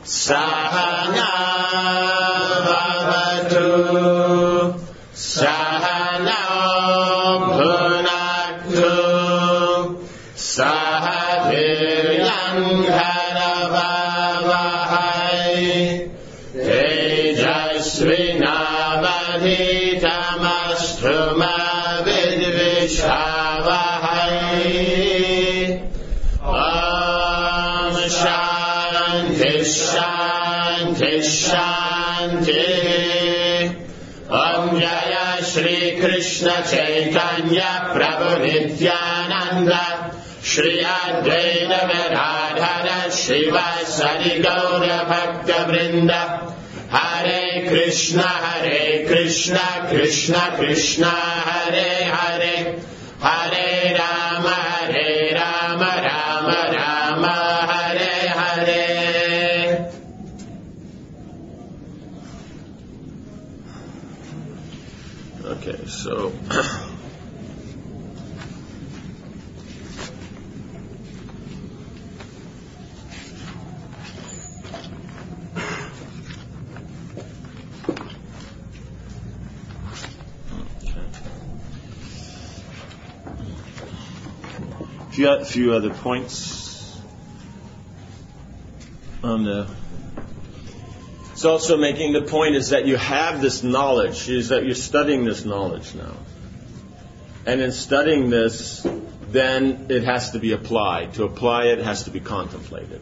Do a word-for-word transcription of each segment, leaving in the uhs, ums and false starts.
Sahana bhavatu Sahana bhunaktu Sahaviryam bharavahai Tejasvinavadhitamastu ma vidvishavahai Om Shanti Shanti Shanti Om Jaya Shri Krishna Chaitanya Prabhu Nityananda Shri Advaita Gadadhara Shivasari Gaura Bhakta Vrinda Hare Krishna Hare Krishna Krishna Krishna Hare Hare Hare Rama Hare Rama Rama Rama Hare Hare. Okay, so a few other points on the. It's also making the point is that you have this knowledge, is that you're studying this knowledge now. And in studying this, then it has to be applied. To apply it, it has to be contemplated.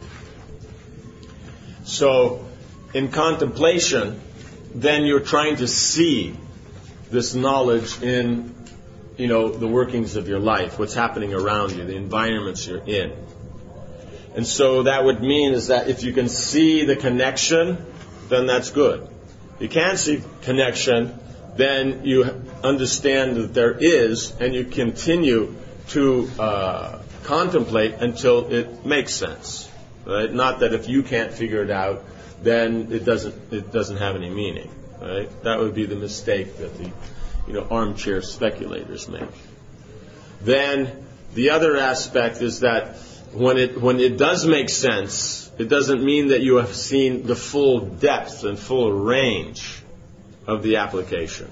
So, in contemplation, then you're trying to see this knowledge in you know, the workings of your life, what's happening around you, the environments you're in. And so that would mean is that if you can see the connection, then that's good. If you can't see connection, then you understand that there is, and you continue to uh, contemplate until it makes sense. Right? Not that if you can't figure it out, then it doesn't it doesn't have any meaning. Right? That would be the mistake that the you know, armchair speculators make. Then the other aspect is that when it when it does make sense, it doesn't mean that you have seen the full depth and full range of the application.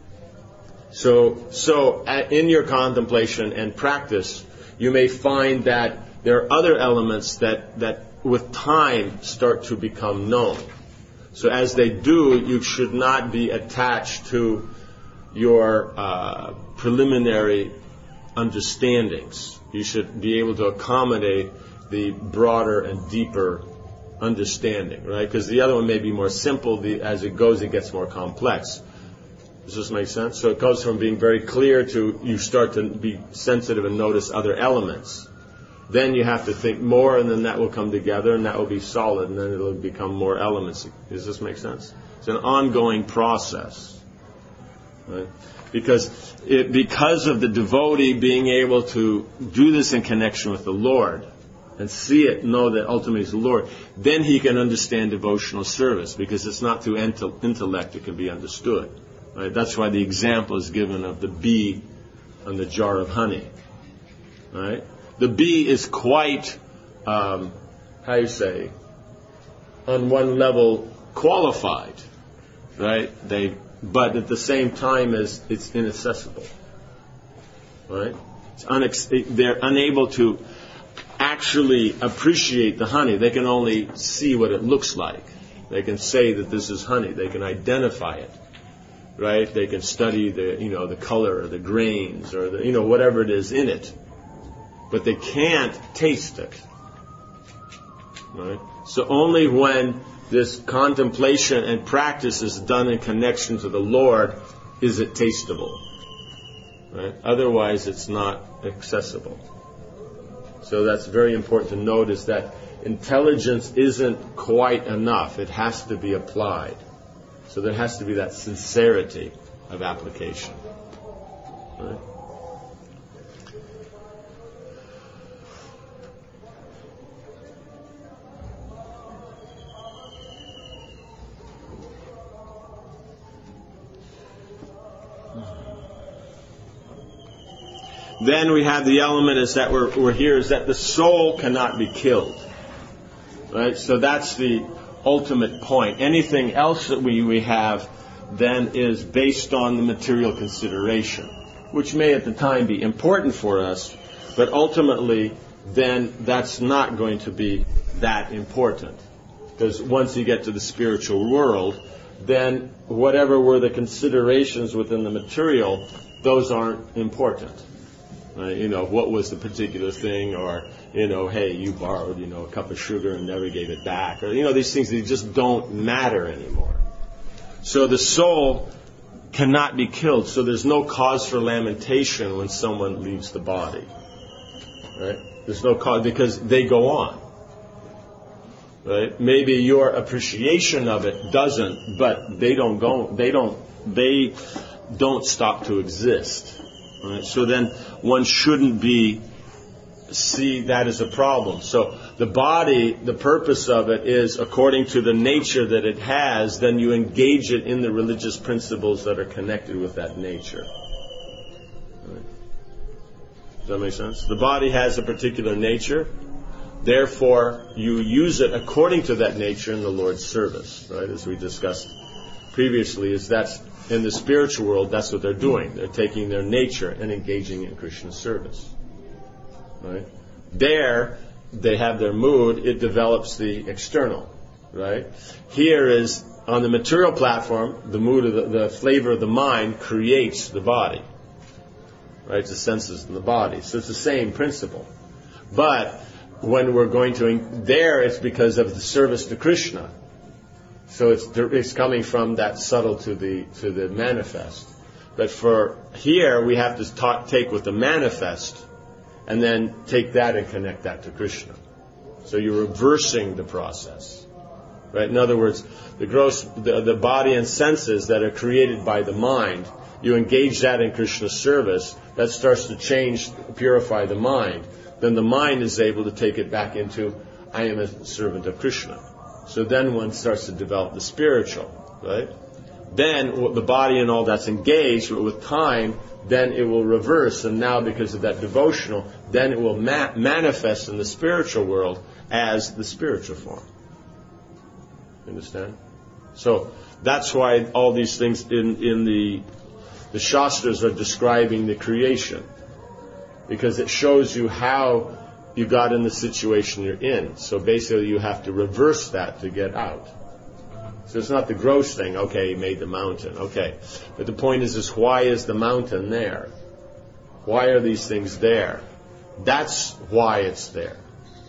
So, so in your contemplation and practice, you may find that there are other elements that, that with time start to become known. So as they do, you should not be attached to your uh, preliminary understandings. You should be able to accommodate the broader and deeper understanding, right? Because the other one may be more simple. The, as it goes, it gets more complex. Does this make sense? So it goes from being very clear to you start to be sensitive and notice other elements. Then you have to think more, and then that will come together, and that will be solid, and then it will become more elements. Does this make sense? It's an ongoing process. Right? Because it, because of the devotee being able to do this in connection with the Lord and see it, know that ultimately it's the Lord, then he can understand devotional service, because it's not through intellect it can be understood. Right? That's why the example is given of the bee and the jar of honey. Right? The bee is quite, um, how you say, on one level qualified, right? They But at the same time as it's inaccessible, right? It's unex- they're unable to actually appreciate the honey. They can only see what it looks like. They can say that this is honey. They can identify it, right? They can study the, you know, the color or the grains or the, you know, whatever it is in it, but they can't taste it, right? So only when this contemplation and practice is done in connection to the Lord is it tasteable. Right? Otherwise, it's not accessible. So that's very important to notice that intelligence isn't quite enough. It has to be applied. So there has to be that sincerity of application. Right? Then we have the element is that we're, we're here is that the soul cannot be killed. Right? So that's the ultimate point. Anything else that we, we have then is based on the material consideration, which may at the time be important for us, but ultimately then that's not going to be that important. Because once you get to the spiritual world, then whatever were the considerations within the material, those aren't important. Uh, you know, what was the particular thing, or, you know, hey, you borrowed, you know, a cup of sugar and never gave it back, or, you know, these things, they just don't matter anymore. So the soul cannot be killed, so there's no cause for lamentation when someone leaves the body. Right? There's no cause, because they go on. Right? Maybe your appreciation of it doesn't, but they don't go, they don't, they don't stop to exist. Right? So then one shouldn't be, see that as a problem. So the body, the purpose of it is according to the nature that it has, then you engage it in the religious principles that are connected with that nature. Right? Does that make sense? The body has a particular nature. Therefore, you use it according to that nature in the Lord's service, right? As we discussed previously, is that's in the spiritual world, that's what they're doing. They're taking their nature and engaging in Krishna service, right? There, they have their mood. It develops the external, right? Here is on the material platform, the mood of the, the flavor of the mind creates the body, right? The senses in the body. So it's the same principle, but when we're going to, there it's because of the service to Krishna. So it's it's coming from that subtle to the to the manifest. But for here, we have to ta- take with the manifest and then take that and connect that to Krishna. So you're reversing the process. Right? In other words, the gross, the, the body and senses that are created by the mind, you engage that in Krishna's service, that starts to change, purify the mind. Then the mind is able to take it back into, I am a servant of Krishna. So then one starts to develop the spiritual, right? Then the body and all that's engaged, but with time, then it will reverse. And now because of that devotional, then it will ma- manifest in the spiritual world as the spiritual form. Understand? So that's why all these things in, in the, the Shastras are describing the creation. Because it shows you how you got in the situation you're in. So basically you have to reverse that to get out. So it's not the gross thing, okay, you made the mountain, okay. But the point is, is why is the mountain there? Why are these things there? That's why it's there.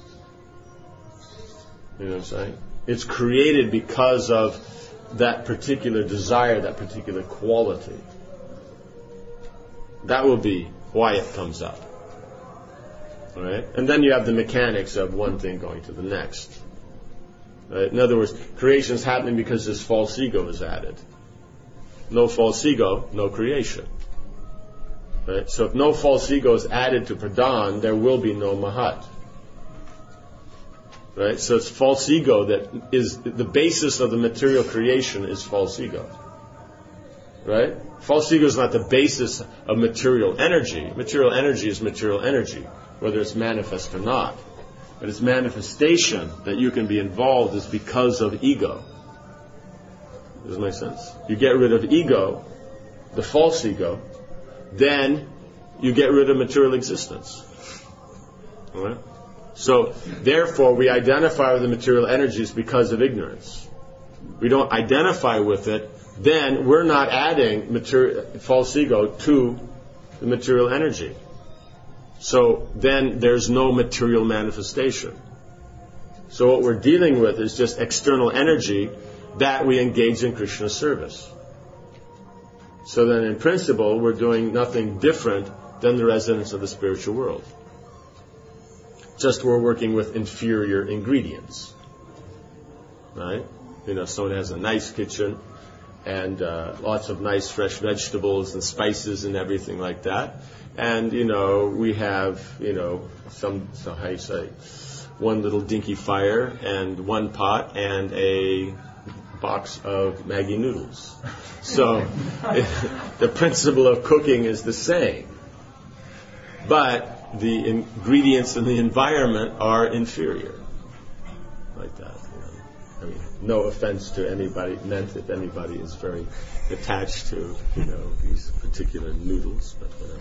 You know what I'm saying? It's created because of that particular desire, that particular quality. That will be why it comes up. Right? And then you have the mechanics of one thing going to the next. Right? In other words, creation is happening because this false ego is added. No false ego, no creation. Right? So if no false ego is added to Pradhan, there will be no Mahat. Right? So it's false ego that is the basis of the material creation is false ego. Right? False ego is not the basis of material energy. Material energy is material energy, whether it's manifest or not. But its manifestation that you can be involved is because of ego. Does that make sense? You get rid of ego, the false ego, then you get rid of material existence. All right? So, therefore, we identify with the material energies because of ignorance. We don't identify with it, then we're not adding material, false ego to the material energy. So then there's no material manifestation. So what we're dealing with is just external energy that we engage in Krishna's service. So then in principle, we're doing nothing different than the residents of the spiritual world. Just we're working with inferior ingredients. Right? You know, someone has a nice kitchen and uh, lots of nice fresh vegetables and spices and everything like that. And, you know, we have, you know, some, so how you say, one little dinky fire and one pot and a box of Maggi noodles. So the principle of cooking is the same. But the ingredients in the environment are inferior. Like that. You know. I mean, no offense to anybody meant if anybody is very attached to, you know, these particular noodles, but whatever.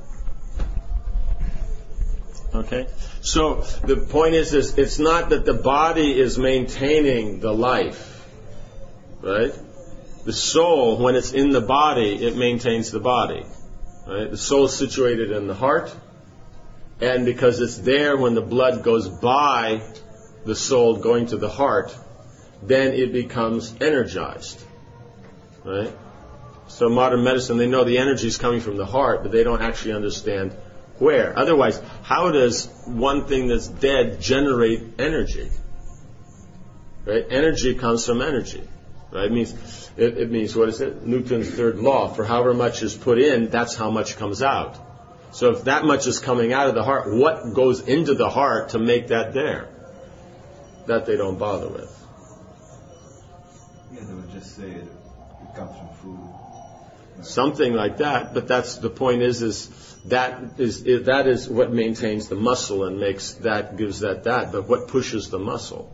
Okay? So the point is, is it's not that the body is maintaining the life, right? The soul, when it's in the body, it maintains the body. Right? The soul is situated in the heart, and because it's there when the blood goes by the soul going to the heart, then it becomes energized. Right? So modern medicine, they know the energy is coming from the heart, but they don't actually understand where. Otherwise, how does one thing that's dead generate energy? Right? Energy comes from energy. Right? It means, it, it means, what is it? Newton's third law. For however much is put in, that's how much comes out. So if that much is coming out of the heart, what goes into the heart to make that there? That they don't bother with. Yeah, they would just say it, it comes from food. Something like that, but that's the point is, is that is, is that is what maintains the muscle and makes that, gives that that, but what pushes the muscle?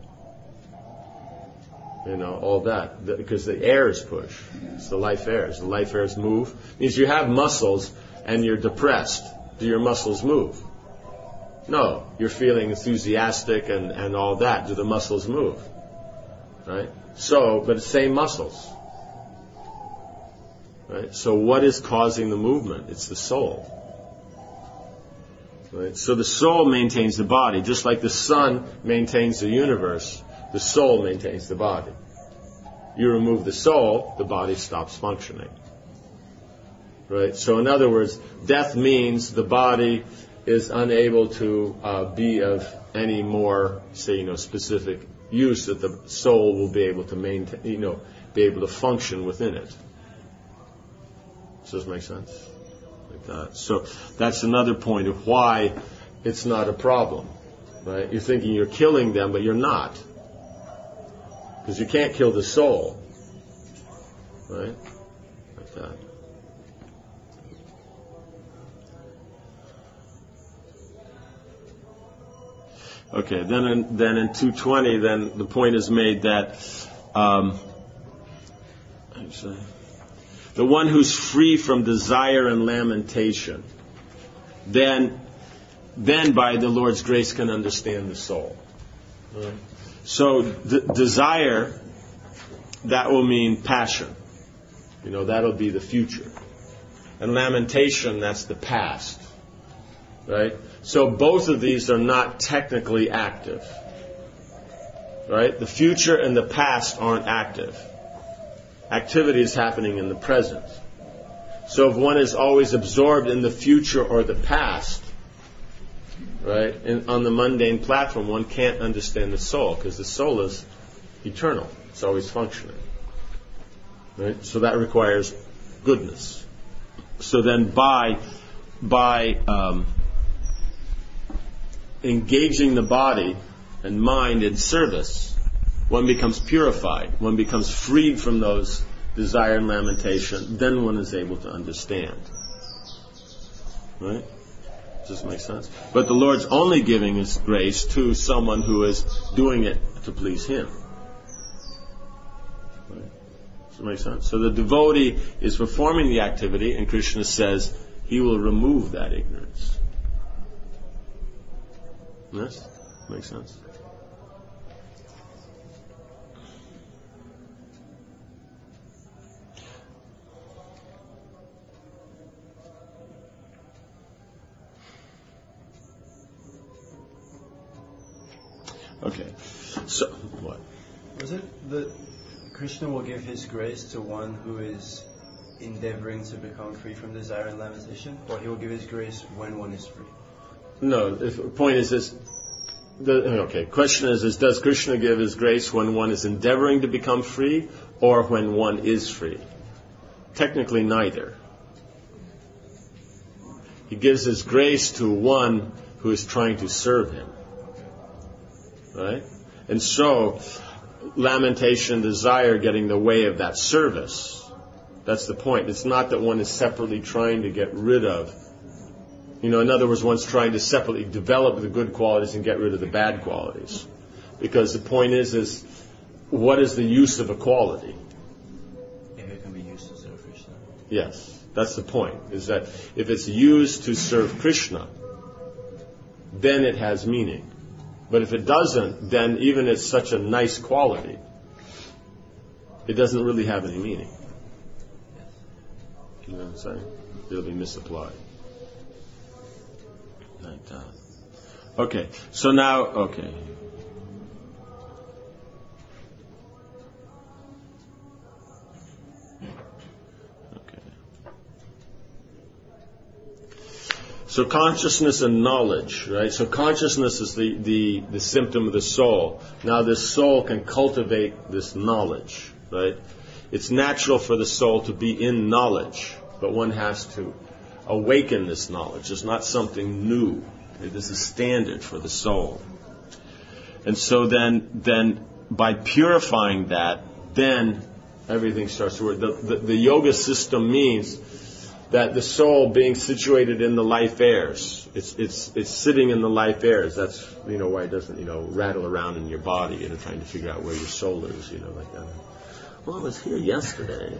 You know, all that, because the airs push. It's the life airs. The life airs move. It means you have muscles and you're depressed. Do your muscles move? No. You're feeling enthusiastic and, and all that. Do the muscles move? Right? So, but it's the same muscles. Right? So what is causing the movement? It's the soul. Right? So the soul maintains the body, just like the sun maintains the universe. The soul maintains the body. You remove the soul, the body stops functioning. Right? So in other words, death means the body is unable to uh, be of any more, say, you know, specific use that the soul will be able to maintain, you know, be able to function within it. Does this make sense? Like that. So that's another point of why it's not a problem. Right? You're thinking you're killing them, but you're not. Because you can't kill the soul. Right? Like that. Okay, then in, then in two twenty, then the point is made that um, the one who's free from desire and lamentation, then, then by the Lord's grace can understand the soul. Right? So d- desire, that will mean passion. You know, that'll be the future. And lamentation, that's the past. Right? So both of these are not technically active. Right? The future and the past aren't active. Activity is happening in the present. So if one is always absorbed in the future or the past, right, in, on the mundane platform, one can't understand the soul, because the soul is eternal. It's always functioning. Right? So that requires goodness. So then by, by um, engaging the body and mind in service, one becomes purified. One becomes freed from those desire and lamentation. Then one is able to understand. Right? Does this make sense? But the Lord's only giving His grace to someone who is doing it to please Him. Right? Does it make sense? So the devotee is performing the activity, and Krishna says He will remove that ignorance. Yes? Makes sense? Okay, so what? Was it that Krishna will give His grace to one who is endeavoring to become free from desire and lamentation, or He will give His grace when one is free? No, the point is this. The, okay, question is, is does Krishna give His grace when one is endeavoring to become free, or when one is free? Technically, neither. He gives His grace to one who is trying to serve Him. Right? And so, lamentation and desire get in the way of that service. That's the point. It's not that one is separately trying to get rid of. You know, in other words, one's trying to separately develop the good qualities and get rid of the bad qualities. Because the point is, is what is the use of a quality? If it can be used to serve Krishna. Yes. That's the point, is that if it's used to serve Krishna, then it has meaning. But if it doesn't, then even it's such a nice quality, it doesn't really have any meaning. You know what I'm saying? It'll be misapplied. Like that. Okay, so now, okay. So consciousness and knowledge, right? So consciousness is the, the, the symptom of the soul. Now this soul can cultivate this knowledge, right? It's natural for the soul to be in knowledge, but one has to awaken this knowledge. It's not something new. It is a standard for the soul. And so then, then by purifying that, then everything starts to work. The, the, the yoga system means that the soul being situated in the life airs, it's it's it's sitting in the life airs. That's, you know, why it doesn't, you know, rattle around in your body, you know, trying to figure out where your soul is, you know, like that. Well, I was here yesterday.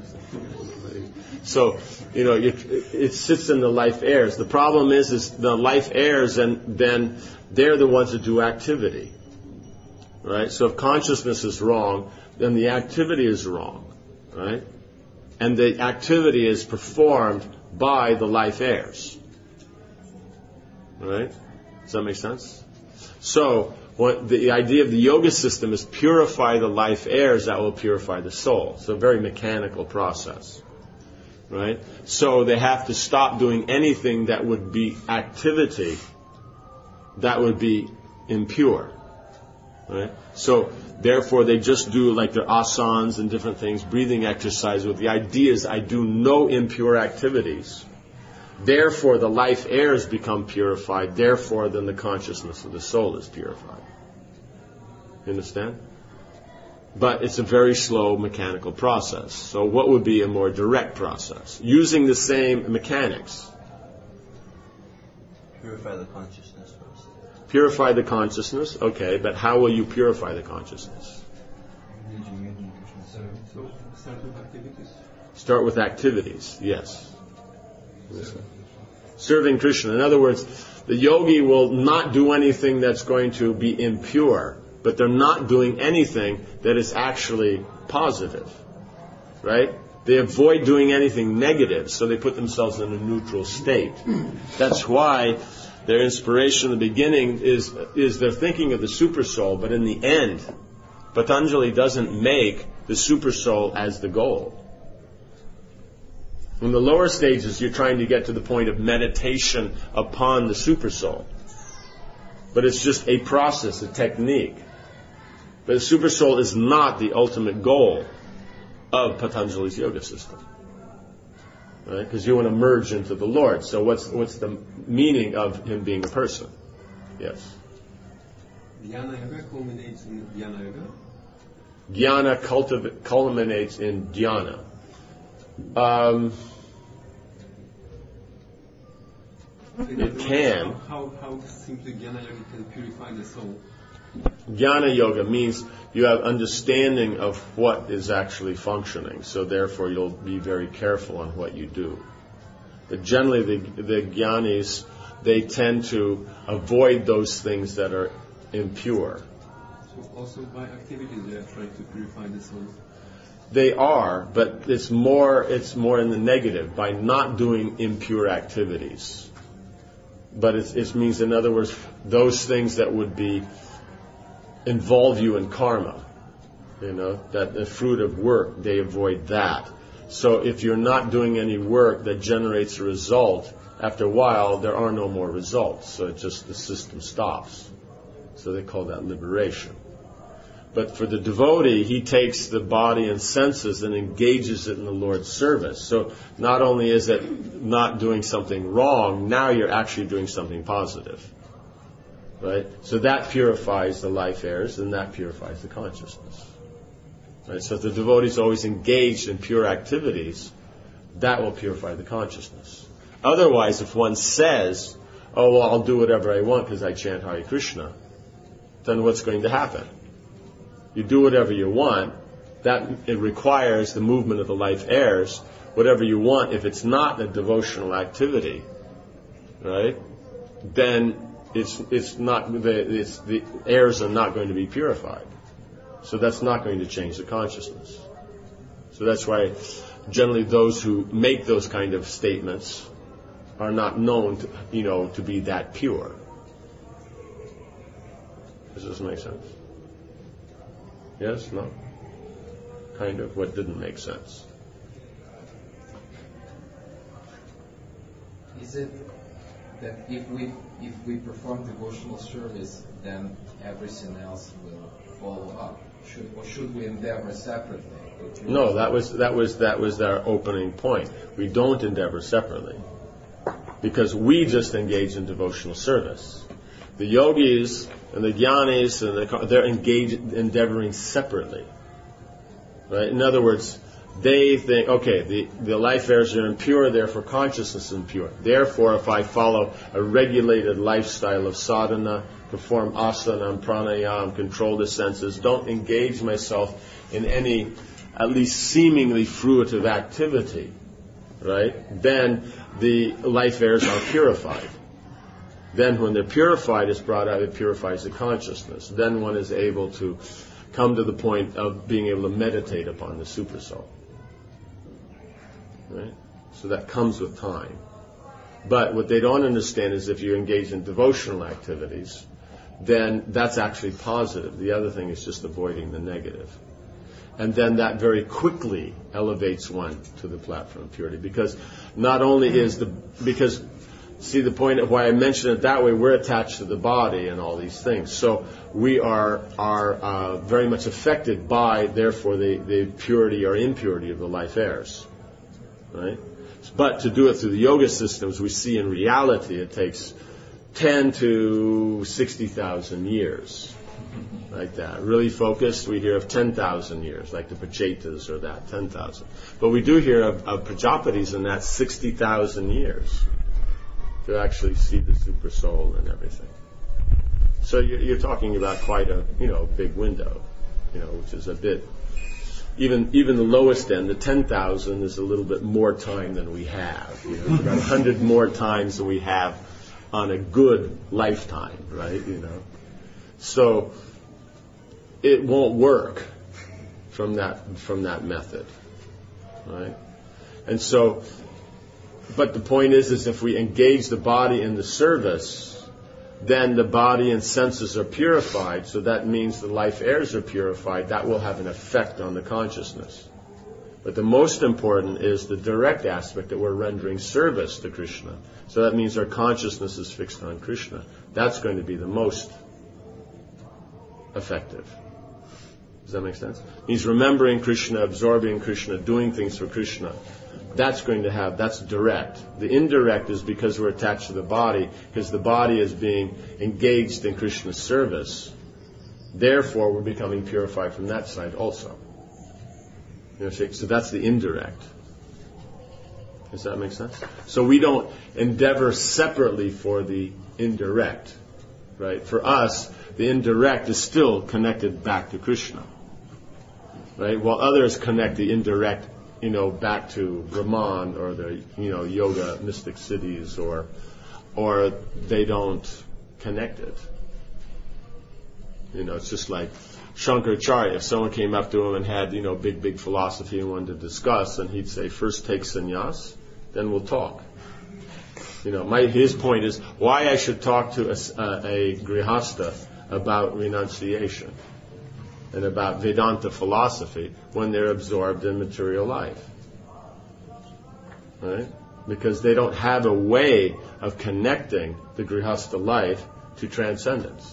So, you know, it, it sits in the life airs. The problem is, is the life airs, and then they're the ones that do activity, right? So if consciousness is wrong, then the activity is wrong, right? And the activity is performed by the life airs. Right? Does that make sense? So, what the idea of the yoga system is purify the life airs that will purify the soul. It's a very mechanical process. Right? So they have to stop doing anything that would be activity that would be impure. Right? So, therefore, they just do like their asanas and different things, breathing exercise, with the idea is I do no impure activities. Therefore, the life airs become purified. Therefore, then the consciousness of the soul is purified. You understand? But it's a very slow mechanical process. So what would be a more direct process? Using the same mechanics. Purify the consciousness first. Purify the consciousness, okay, but how will you purify the consciousness? So start with activities. Start with activities, yes. Serving Krishna. In other words, the yogi will not do anything that's going to be impure, but they're not doing anything that is actually positive, right? They avoid doing anything negative, so they put themselves in a neutral state. That's why their inspiration in the beginning is is they're thinking of the super soul, but in the end, Patanjali doesn't make the super soul as the goal. In the lower stages, you're trying to get to the point of meditation upon the super soul. But it's just a process, a technique. But the super soul is not the ultimate goal of Patanjali's yoga system. Right? Because you want to merge into the Lord. So what's what's the meaning of him being a person? Yes. Jnana yoga culminates in jnana yoga. Jnana cultiv- culminates in jnana. Um, it can. How, how simply jnana yoga can purify the soul? Jnana yoga means you have understanding of what is actually functioning, so therefore you'll be very careful on what you do. But generally the, the jnanis, they tend to avoid those things that are impure. So also by activities they are trying to purify the soul? They are, but it's more, it's more in the negative, by not doing impure activities. But it's, it means, in other words, those things that would be involve you in karma, you know, that the fruit of work, they avoid that. So if you're not doing any work that generates a result, after a while there are no more results. So it just, the system stops. So they call that liberation. But for the devotee, he takes the body and senses and engages it in the Lord's service. So not only is it not doing something wrong, now you're actually doing something positive. Right? So that purifies the life airs, and that purifies the consciousness. Right? So if the devotee is always engaged in pure activities, that will purify the consciousness. Otherwise, if one says, oh, well, I'll do whatever I want because I chant Hare Krishna, then what's going to happen? You do whatever you want. That it requires the movement of the life heirs. Whatever you want, if it's not a devotional activity, right? Then it's it's not the it's the heirs are not going to be purified. So that's not going to change the consciousness. So that's why generally those who make those kind of statements are not known to, you know, to be that pure. Does this make sense? Yes? No? Kind of. What didn't make sense? Is it that if we if we perform devotional service, then everything else will follow up? Should, or should we endeavor separately? No, that was that was that was our opening point. We don't endeavor separately, because we just engage in devotional service. The yogis and the jnanis and the, they're engaged endeavoring separately. Right? In other words, they think, okay, the, the life heirs are impure, therefore consciousness is impure. Therefore, if I follow a regulated lifestyle of sadhana, perform asana and pranayama, control the senses, don't engage myself in any at least seemingly fruitive activity, right? Then the life heirs are purified. Then when they're purified, it's brought out, it purifies the consciousness. Then one is able to come to the point of being able to meditate upon the supersoul. Right? So that comes with time. But what they don't understand is if you engage in devotional activities, then that's actually positive. The other thing is just avoiding the negative. And then that very quickly elevates one to the platform of purity. Because not only is the, because, see the point of why I mention it that way, we're attached to the body and all these things. So we are are uh, very much affected by, therefore, the, the purity or impurity of the life heirs. Right? But to do it through the yoga systems, we see in reality it takes ten to sixty thousand years. Like that. Really focused, we hear of ten thousand years, like the Pachetas or that, ten thousand. But we do hear of, of Prajapatis in that sixty thousand years to actually see the super soul and everything. So you're, you're talking about quite a, you know, big window, you know, which is a bit, even even the lowest end, the ten thousand is a little bit more time than we have. You know, about one hundred more times than we have on a good lifetime, right, you know. So it won't work from that from that method, right? And so, but the point is, is if we engage the body in the service, then the body and senses are purified. So that means the life heirs are purified. That will have an effect on the consciousness. But the most important is the direct aspect that we're rendering service to Krishna. So that means our consciousness is fixed on Krishna. That's going to be the most effective. Does that make sense? He's remembering Krishna, absorbing Krishna, doing things for Krishna. That's going to have, that's direct. The indirect is because we're attached to the body, because the body is being engaged in Krishna's service. Therefore, we're becoming purified from that side also. You know, so that's the indirect. Does that make sense? So we don't endeavor separately for the indirect. Right? For us, the indirect is still connected back to Krishna. Right? While others connect the indirect, you know, back to Brahman or the, you know, yoga mystic cities, or or they don't connect it. You know, it's just like Shankaracharya. If someone came up to him and had, you know, big, big philosophy and wanted to discuss, and he'd say, first take sannyas, then we'll talk. You know, my, his point is why I should talk to a, a, a grihasta about renunciation and about Vedanta philosophy when they're absorbed in material life. Right? Because they don't have a way of connecting the grihasta life to transcendence.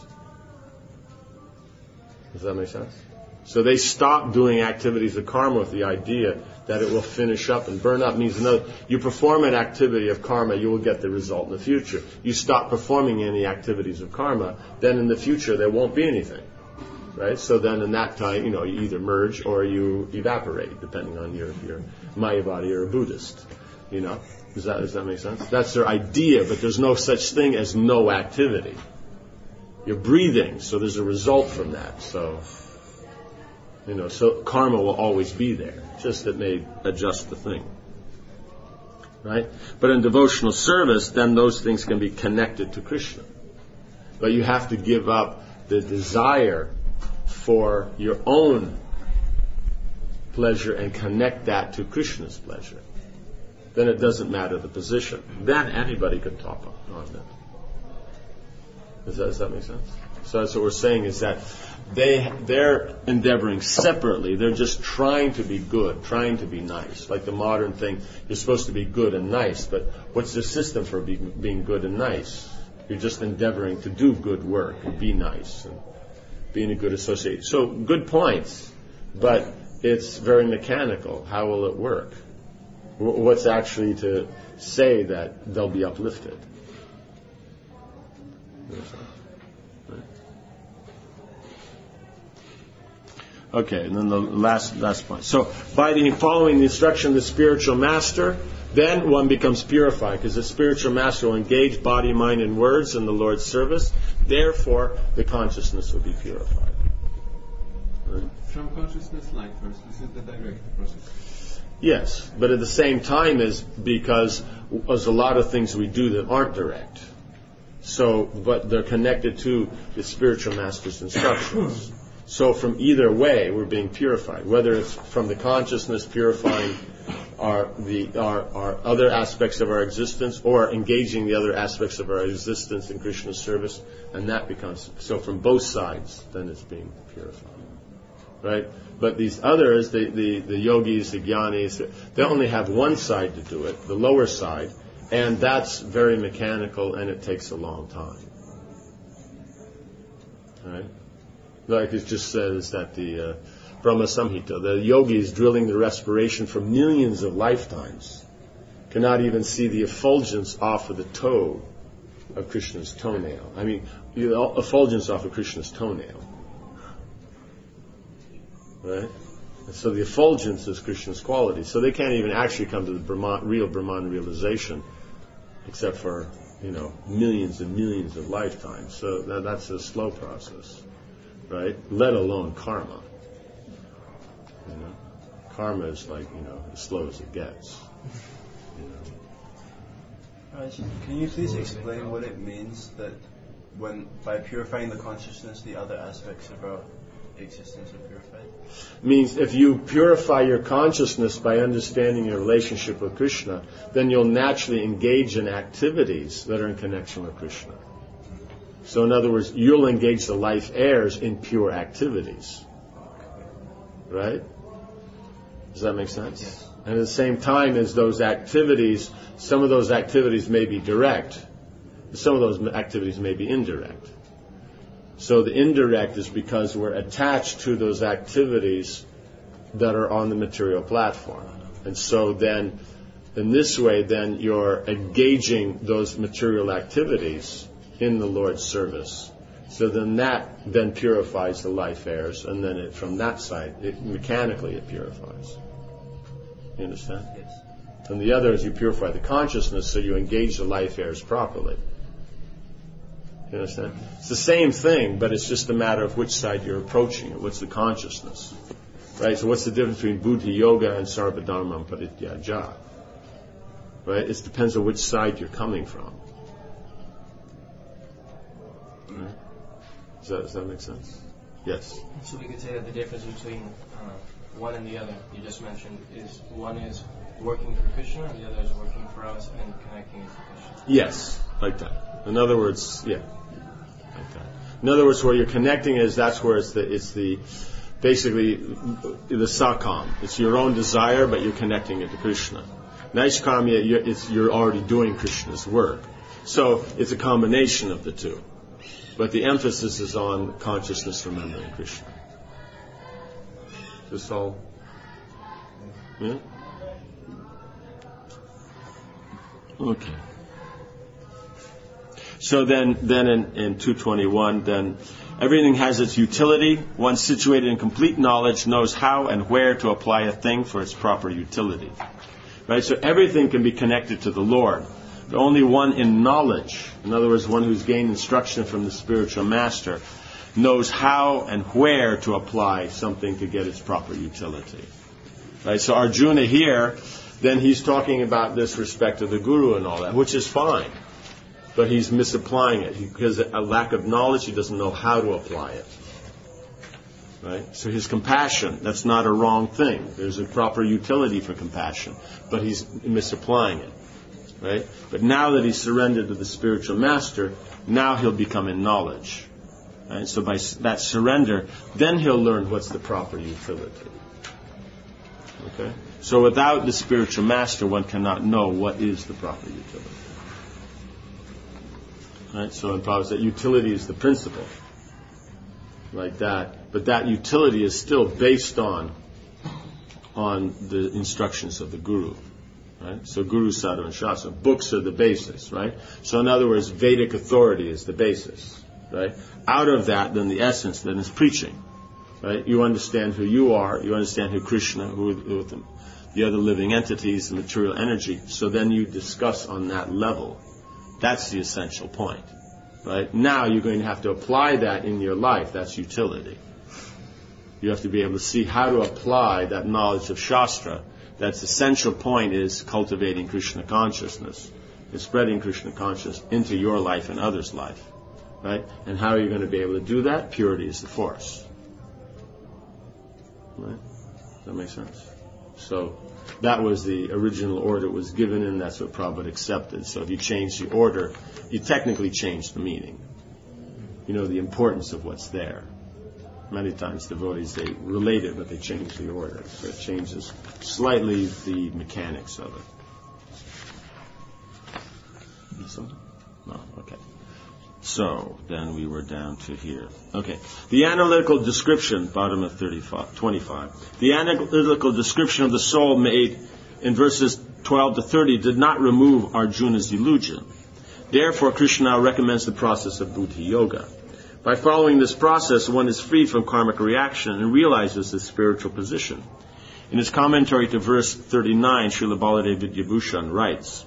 Does that make sense? So they stop doing activities of karma with the idea that it will finish up and burn up. Means another, you perform an activity of karma, you will get the result in the future. You stop performing any activities of karma, then in the future there won't be anything. Right? So then in that time, you know, you either merge or you evaporate, depending on your, your Mayavadi or a Buddhist. You know? Does that, does that make sense? That's their idea, but there's no such thing as no activity. You're breathing, so there's a result from that. So You know, so karma will always be there, just it may adjust the thing. Right? But in devotional service, then those things can be connected to Krishna. But you have to give up the desire for your own pleasure and connect that to Krishna's pleasure. Then it doesn't matter the position. Then anybody can top up on that. Does that, does that make sense? So that's what we're saying, is that they, they're endeavoring separately. They're just trying to be good, trying to be nice. Like the modern thing, you're supposed to be good and nice, but what's the system for being, being good and nice? You're just endeavoring to do good work and be nice and being a good associate. So good points, but it's very mechanical. How will it work? What's actually to say that they'll be uplifted? Okay, and then the last last point. So, by the following the instruction of the spiritual master, then one becomes purified, because the spiritual master will engage body, mind, and words in the Lord's service. Therefore, the consciousness will be purified. Right? From consciousness light first. This is the direct process. Yes, but at the same time is because there's a lot of things we do that aren't direct. So, but they're connected to the spiritual master's instructions. So from either way, we're being purified. Whether it's from the consciousness purifying our the our, our other aspects of our existence, or engaging the other aspects of our existence in Krishna's service, and that becomes so. From both sides, then it's being purified, right? But these others, the the, the yogis, the jnanis, they only have one side to do it, the lower side, and that's very mechanical, and it takes a long time, right? Like it just says that the uh, Brahma Samhita, the yogis drilling the respiration for millions of lifetimes cannot even see the effulgence off of the toe of Krishna's toenail. I mean, the effulgence off of Krishna's toenail. Right? And so the effulgence is Krishna's quality. So they can't even actually come to the Brahman, real Brahman realization except for, you know, millions and millions of lifetimes. So that, that's a slow process. Right? Let alone karma. You know? Karma is like, you know, as slow as it gets. You know? Right, can you please explain what it means that when by purifying the consciousness, the other aspects of our existence are purified? Means if you purify your consciousness by understanding your relationship with Krishna, then you'll naturally engage in activities that are in connection with Krishna. So in other words, you'll engage the life heirs in pure activities. Right? Does that make sense? Yes. And at the same time as those activities, some of those activities may be direct. Some of those activities may be indirect. So the indirect is because we're attached to those activities that are on the material platform. And so then, in this way, then you're engaging those material activities in the Lord's service. So then that then purifies the life heirs, and then it, from that side, it, mechanically it purifies. You understand? Yes. And the other is you purify the consciousness, so you engage the life heirs properly. You understand? It's the same thing, but it's just a matter of which side you're approaching it. What's the consciousness? Right? So what's the difference between Buddhi Yoga and Sarvadharmam Parityaja? Right? It depends on which side you're coming from. Right? Does that, does that make sense? Yes. So we could say that the difference between uh, one and the other, you just mentioned, is one is working for Krishna and the other is working for us and connecting us to Krishna. Yes, like that. In other words, yeah, like that. In other words, where you're connecting is that's where it's the it's the basically the sakam. It's your own desire, but you're connecting it to Krishna. Naishkamya, you're, it's you're already doing Krishna's work. So it's a combination of the two. But the emphasis is on consciousness remembering Krishna. This all? Yeah? Okay. So then, then in, in two twenty-one, then everything has its utility. One situated in complete knowledge knows how and where to apply a thing for its proper utility. Right? So everything can be connected to the Lord. The only one in knowledge, in other words, one who's gained instruction from the spiritual master, knows how and where to apply something to get its proper utility. Right? So Arjuna here, then he's talking about this respect to the guru and all that, which is fine. But he's misapplying it. Because of a lack of knowledge, he doesn't know how to apply it. Right? So his compassion, that's not a wrong thing. There's a proper utility for compassion. But he's misapplying it. Right? But now that he's surrendered to the spiritual master, now he'll become in knowledge. Right? So by that surrender, then he'll learn what's the proper utility. Okay? So without the spiritual master, one cannot know what is the proper utility. Right? So in Prabhupada said, utility is the principle. Like that. But that utility is still based on on the instructions of the guru. Right? So Guru, Sadhu, and Shastra. Books are the basis, right? So in other words, Vedic authority is the basis. Right? Out of that, then the essence, then is preaching. Right? You understand who you are, you understand who Krishna, who, who the, the other living entities, the material energy. So then you discuss on that level. That's the essential point. Right? Now you're going to have to apply that in your life. That's utility. You have to be able to see how to apply that knowledge of Shastra. That's essential point is cultivating Krishna consciousness. Is spreading Krishna consciousness into your life and others' life. Right? And how are you going to be able to do that? Purity is the force. Right? Does that make sense? So that was the original order it was given in. That's what Prabhupada accepted. So if you change the order, you technically change the meaning. You know the importance of what's there. Many times devotees, they relate it, but they change the order. So it changes slightly the mechanics of it. Need something? No? Okay. So, then we were down to here. Okay. The analytical description, bottom of thirty-five, twenty-five. The analytical description of the soul made in verses twelve to thirty did not remove Arjuna's illusion. Therefore, Krishna now recommends the process of Buddhi Yoga. By following this process, one is freed from karmic reaction and realizes his spiritual position. In his commentary to verse thirty-nine, Srila Baladev Vidyabhushan writes,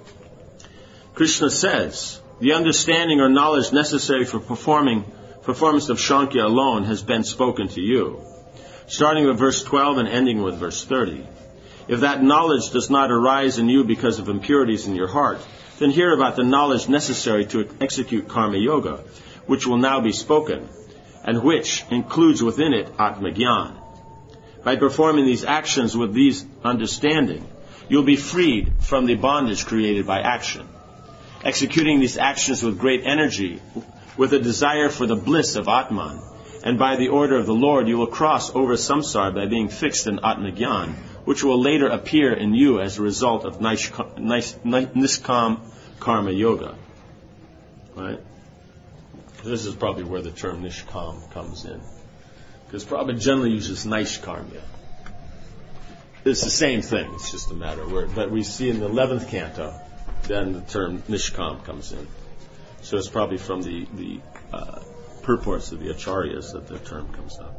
Krishna says, the understanding or knowledge necessary for performing performance of Shankya alone has been spoken to you, starting with verse twelve and ending with verse thirty. If that knowledge does not arise in you because of impurities in your heart, then hear about the knowledge necessary to execute Karma Yoga, which will now be spoken, and which includes within it Atmagyan. By performing these actions with these understanding, you'll be freed from the bondage created by action. Executing these actions with great energy, with a desire for the bliss of Atman, and by the order of the Lord, you will cross over samsara by being fixed in Atmagyan, which will later appear in you as a result of Niskam Karma Yoga. Right? This is probably where the term Nishkam comes in. Because Prabhupada generally uses Naishkarmya. It's the same thing, it's just a matter of word. But we see in the eleventh canto, then the term Nishkam comes in. So it's probably from the, the uh, purports of the Acharyas that the term comes up.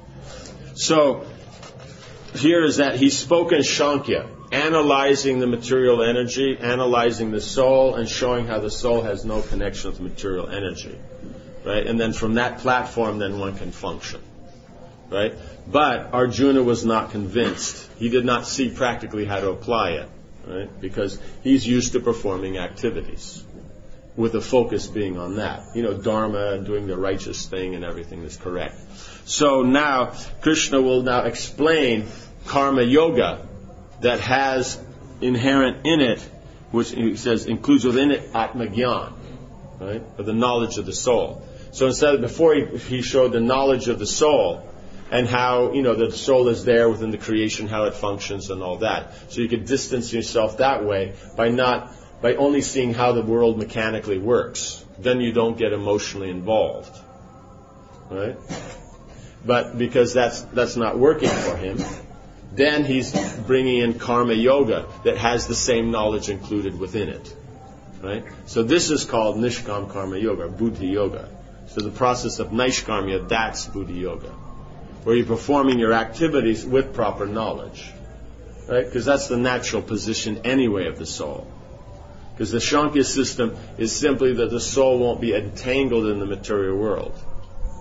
So, here is that he's spoken Shankya, analyzing the material energy, analyzing the soul, and showing how the soul has no connection with material energy. Right? And then from that platform, then one can function. Right? But Arjuna was not convinced. He did not see practically how to apply it. Right? Because he's used to performing activities, with the focus being on that. You know, dharma and doing the righteous thing and everything is correct. So now, Krishna will now explain Karma Yoga that has inherent in it, which he says includes within it Atmagyan, right? Or the knowledge of the soul. So instead of before he, he showed the knowledge of the soul and how, you know, the soul is there within the creation, how it functions and all that. So you could distance yourself that way by not, by only seeing how the world mechanically works. Then you don't get emotionally involved. Right? But because that's, that's not working for him, then he's bringing in Karma Yoga that has the same knowledge included within it. Right? So this is called Nishkam Karma Yoga, Buddhi Yoga. So the process of Naishkarmya, that's Buddhi Yoga, where you're performing your activities with proper knowledge. Right? Because that's the natural position anyway of the soul. Because the Shankya system is simply that the soul won't be entangled in the material world.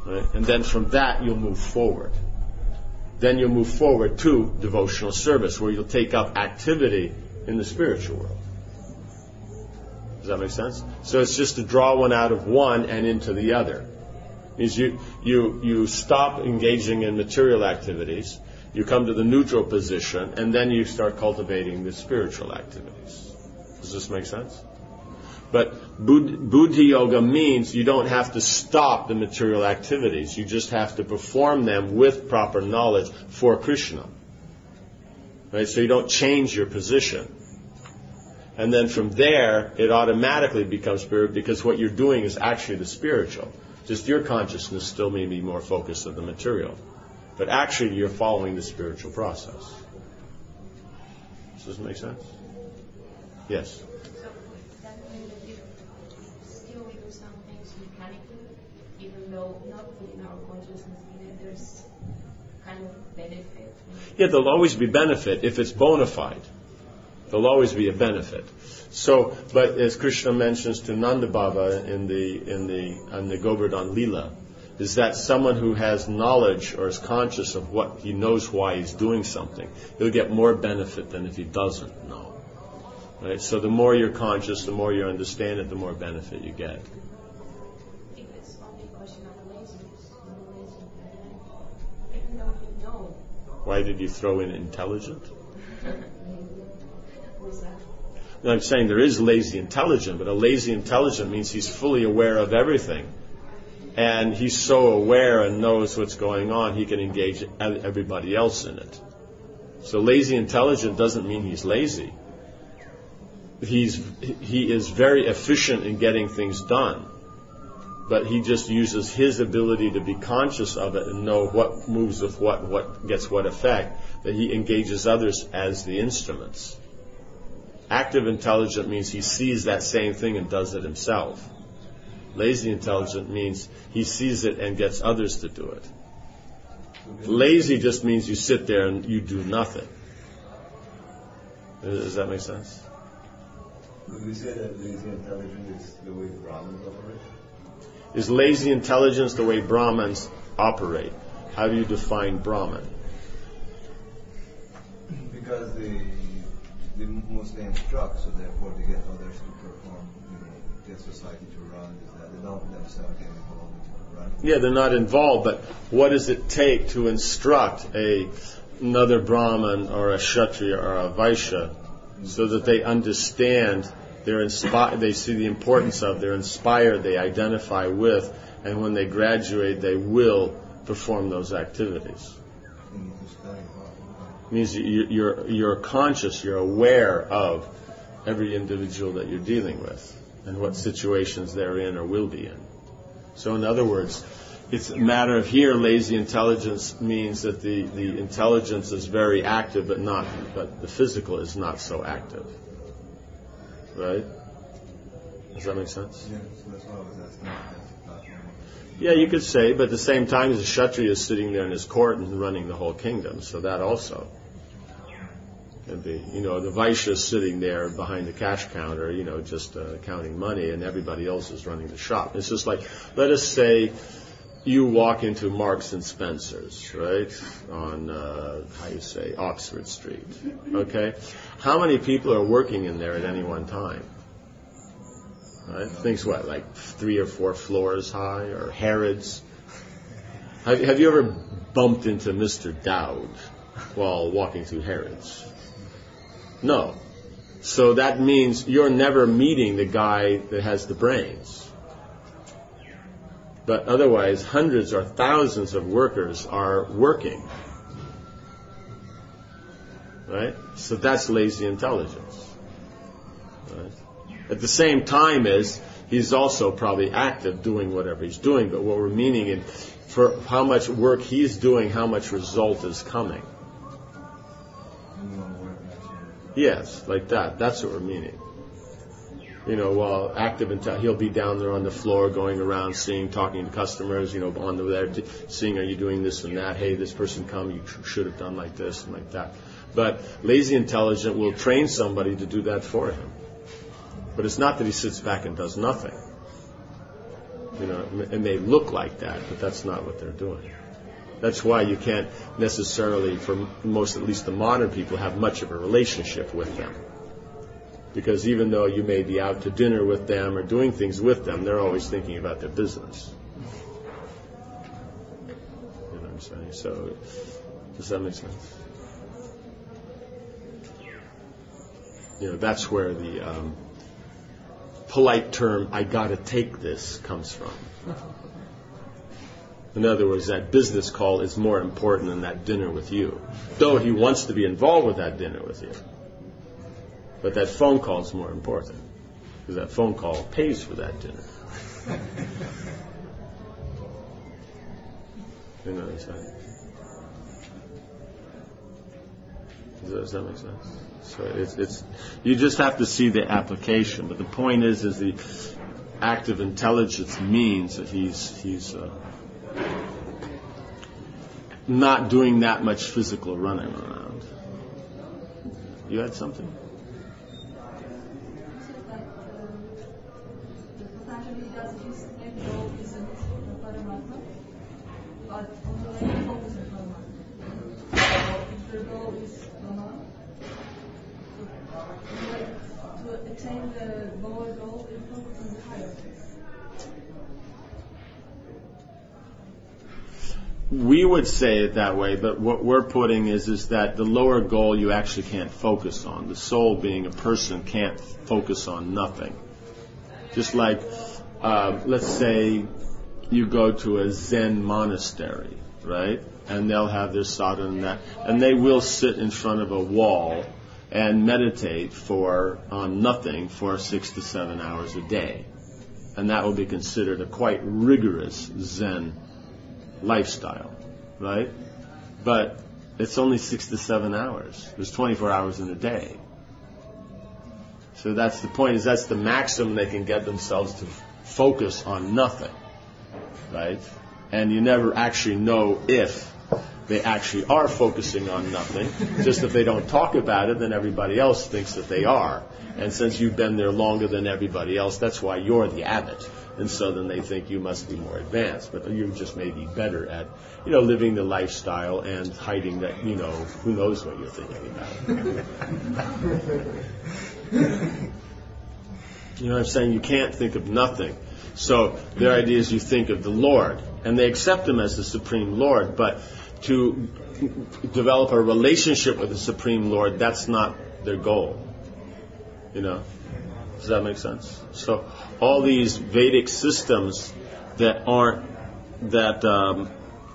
Right? And then from that, you'll move forward. Then you'll move forward to devotional service, where you'll take up activity in the spiritual world. Does that make sense? So it's just to draw one out of one and into the other. It means you, you, you stop engaging in material activities, you come to the neutral position, and then you start cultivating the spiritual activities. Does this make sense? But Buddhi Yoga means you don't have to stop the material activities. You just have to perform them with proper knowledge for Krishna. Right? So you don't change your position. And then from there, it automatically becomes spirit, because what you're doing is actually the spiritual. Just your consciousness still may be more focused on the material. But actually, you're following the spiritual process. Does this make sense? Yes? Though not within our consciousness, either there's kind of benefit. Yeah, there'll always be benefit if it's bona fide. There'll always be a benefit. So, but as Krishna mentions to Nanda Baba in the in the in the Govardhan Leela, is that someone who has knowledge or is conscious of what he knows why he's doing something, he'll get more benefit than if he doesn't know. Right? So the more you're conscious, the more you understand it, the more benefit you get. Why did you throw in intelligent? No, I'm saying there is lazy intelligent, but a lazy intelligent means he's fully aware of everything. And he's so aware and knows what's going on, he can engage everybody else in it. So lazy intelligent doesn't mean he's lazy. He's, he is very efficient in getting things done. But he just uses his ability to be conscious of it and know what moves with what, what gets what effect, that he engages others as the instruments. Active intelligent means he sees that same thing and does it himself. Lazy intelligent means he sees it and gets others to do it. Lazy just means you sit there and you do nothing. Does that make sense? Would we say that lazy intelligence is the way Brahmins operate? Is lazy intelligence the way Brahmins operate? How do you define Brahman? Because they, they mostly instruct, so therefore they get others to perform, you know, get society to run. Is that they don't themselves get involved in running? Yeah, they're not involved, but what does it take to instruct a another Brahman or a Kshatriya or a Vaishya so that they understand? They're inspired, they see the importance of, they're inspired, they identify with, and when they graduate, they will perform those activities. It means you, you're, you're conscious, you're aware of every individual that you're dealing with and what situations they're in or will be in. So in other words, it's a matter of here, lazy intelligence means that the, the intelligence is very active, but not, but the physical is not so active. Right? Does that make sense? Yeah, so that's why I was asking. Yeah, you could say, but at the same time, the Kshatriya is sitting there in his court and running the whole kingdom, so that also can be. You know, the Vaishya is sitting there behind the cash counter, you know, just uh, counting money, and everybody else is running the shop. It's just like, let us say you walk into Marks and Spencer's, right, on, uh, how you say, Oxford Street, okay? How many people are working in there at any one time? Right? Things what, like three or four floors high, or Harrods? Have, have you ever bumped into Mister Dowd while walking through Harrods? No. So that means you're never meeting the guy that has the brains. But otherwise, hundreds or thousands of workers are working. Right? So that's lazy intelligence. Right? At the same time as he's also probably active doing whatever he's doing, but what we're meaning in for how much work he's doing, how much result is coming. Yes, like that. That's what we're meaning. You know, while active intel, he'll be down there on the floor, going around, seeing, talking to customers. You know, on the there, seeing, are you doing this and that? Hey, this person come, you should have done like this and like that. But lazy intelligent will train somebody to do that for him. But it's not that he sits back and does nothing. You know, it may look like that, but that's not what they're doing. That's why you can't necessarily, for most, at least the modern people, have much of a relationship with them. Because even though you may be out to dinner with them or doing things with them, they're always thinking about their business. You know what I'm saying? So, does that make sense? You know, that's where the um, polite term, "I gotta take this," comes from. In other words, that business call is more important than that dinner with you. Though he wants to be involved with that dinner with you. But that phone call is more important. Because that phone call pays for that dinner. You know what I'm saying? Does that, does that make sense? So it's, it's, you just have to see the application. But the point is, is the active intelligence means that he's, he's, uh, not doing that much physical running around. You had something? To attain the lower goal, you focus on the higher. We would say it that way, but what we're putting is is that the lower goal you actually can't focus on. The soul, being a person, can't focus on nothing. Just like, uh, let's say you go to a Zen monastery, right? And they'll have their sadhana and that, and they will sit in front of a wall and meditate for on nothing for six to seven hours a day, and that will be considered a quite rigorous Zen lifestyle, right? But it's only six to seven hours. There's twenty-four hours in a day. So that's the point, is that's the maximum they can get themselves to focus on nothing, right? And you never actually know if they actually are focusing on nothing. Just if they don't talk about it, then everybody else thinks that they are. And since you've been there longer than everybody else, that's why you're the abbot. And so then they think you must be more advanced. But you just may be better at, you know, living the lifestyle and hiding that, you know, who knows what you're thinking about. You know what I'm saying? You can't think of nothing. So their idea is you think of the Lord. And they accept Him as the Supreme Lord. But to develop a relationship with the Supreme Lord, that's not their goal. You know? Does that make sense? So all these Vedic systems that aren't, that um,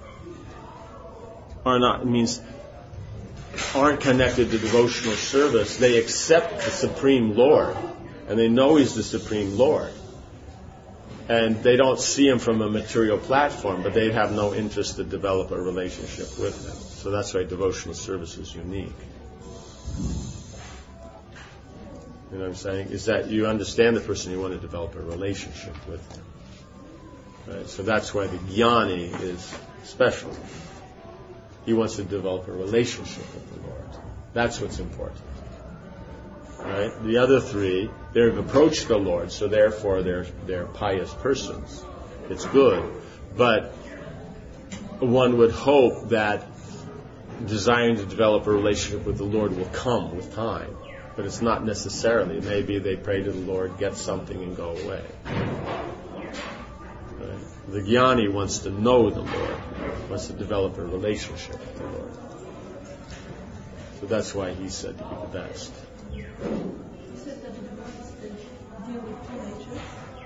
are not, means aren't connected to devotional service, they accept the Supreme Lord. And they know He's the Supreme Lord. And they don't see Him from a material platform, but they have no interest to develop a relationship with Him. So that's why devotional service is unique. You know what I'm saying? Is that you understand the person, you want to develop a relationship with him. Right? So that's why the jnani is special. He wants to develop a relationship with the Lord. That's what's important. Right? The other three, they've approached the Lord, so therefore they're they're pious persons. It's good. But one would hope that desiring to develop a relationship with the Lord will come with time. But it's not necessarily. Maybe they pray to the Lord, get something, and go away. Right? The jnani wants to know the Lord, wants to develop a relationship with the Lord. So that's why he's said to be the best. You said that the devotees deal with two natures.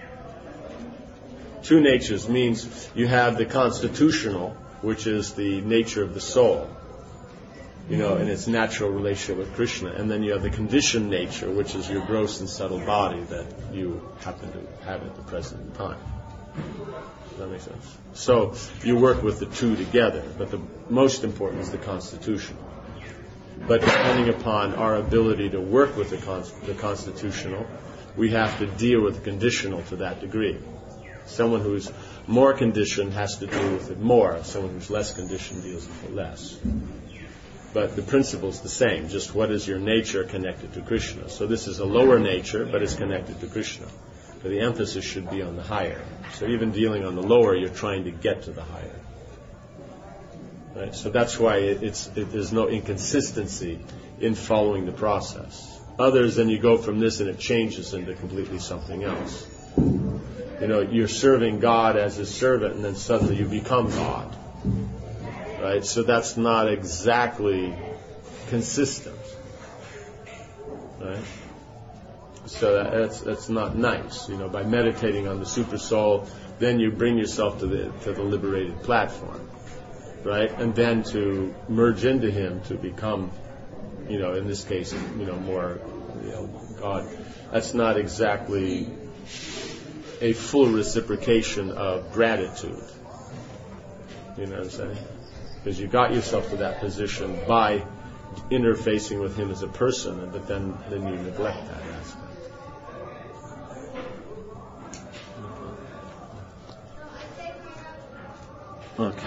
Two natures means you have the constitutional, which is the nature of the soul, you know, in its natural relationship with Krishna. And then you have the conditioned nature, which is your gross and subtle body that you happen to have at the present time. Does that make sense? So you work with the two together, but the most important is the constitutional. But depending upon our ability to work with the, con- the constitutional, we have to deal with the conditional to that degree. Someone who's more conditioned has to deal with it more. Someone who's less conditioned deals with it less. But the principle's the same. Just what is your nature connected to Krishna? So this is a lower nature, but it's connected to Krishna. But the emphasis should be on the higher. So even dealing on the lower, you're trying to get to the higher. Right? So that's why it, it's, it, there's no inconsistency in following the process. Others, then you go from this and it changes into completely something else. You know, you're serving God as His servant, and then suddenly you become God. Right? So that's not exactly consistent. Right? So that, that's that's not nice. You know, by meditating on the super soul, then you bring yourself to the to the liberated platform, right? And then to merge into Him to become, you know, in this case, you know, more, you know, God. That's not exactly a full reciprocation of gratitude. You know what I'm saying? Because you got yourself to that position by interfacing with Him as a person, but then then you neglect that aspect. Okay.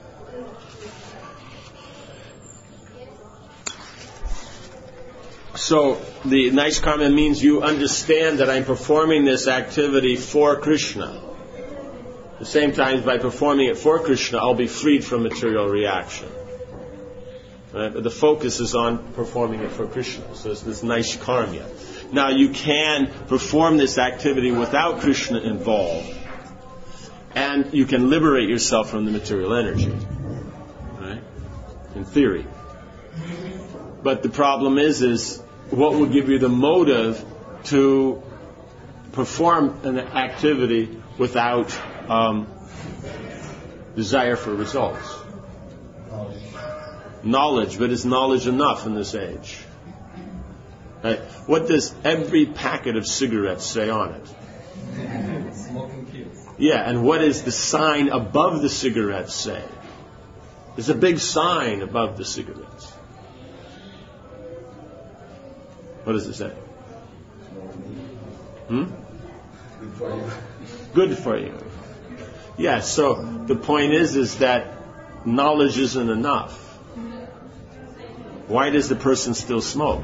So the nice karma means you understand that I'm performing this activity for Krishna. At the same time, by performing it for Krishna, I'll be freed from material reaction. Right? But the focus is on performing it for Krishna. So it's this nice karma. Now you can perform this activity without Krishna involved. And you can liberate yourself from the material energy, right? In theory. But the problem is, is what will give you the motive to perform an activity without um, desire for results? Knowledge. Knowledge, but is knowledge enough in this age? Right? What does every packet of cigarettes say on it? Smoking kills. Yeah, and what does the sign above the cigarettes say? There's a big sign above the cigarettes. What does it say? Hmm? Good for you. Good for you. Yeah, so the point is, is that knowledge isn't enough. Why does the person still smoke?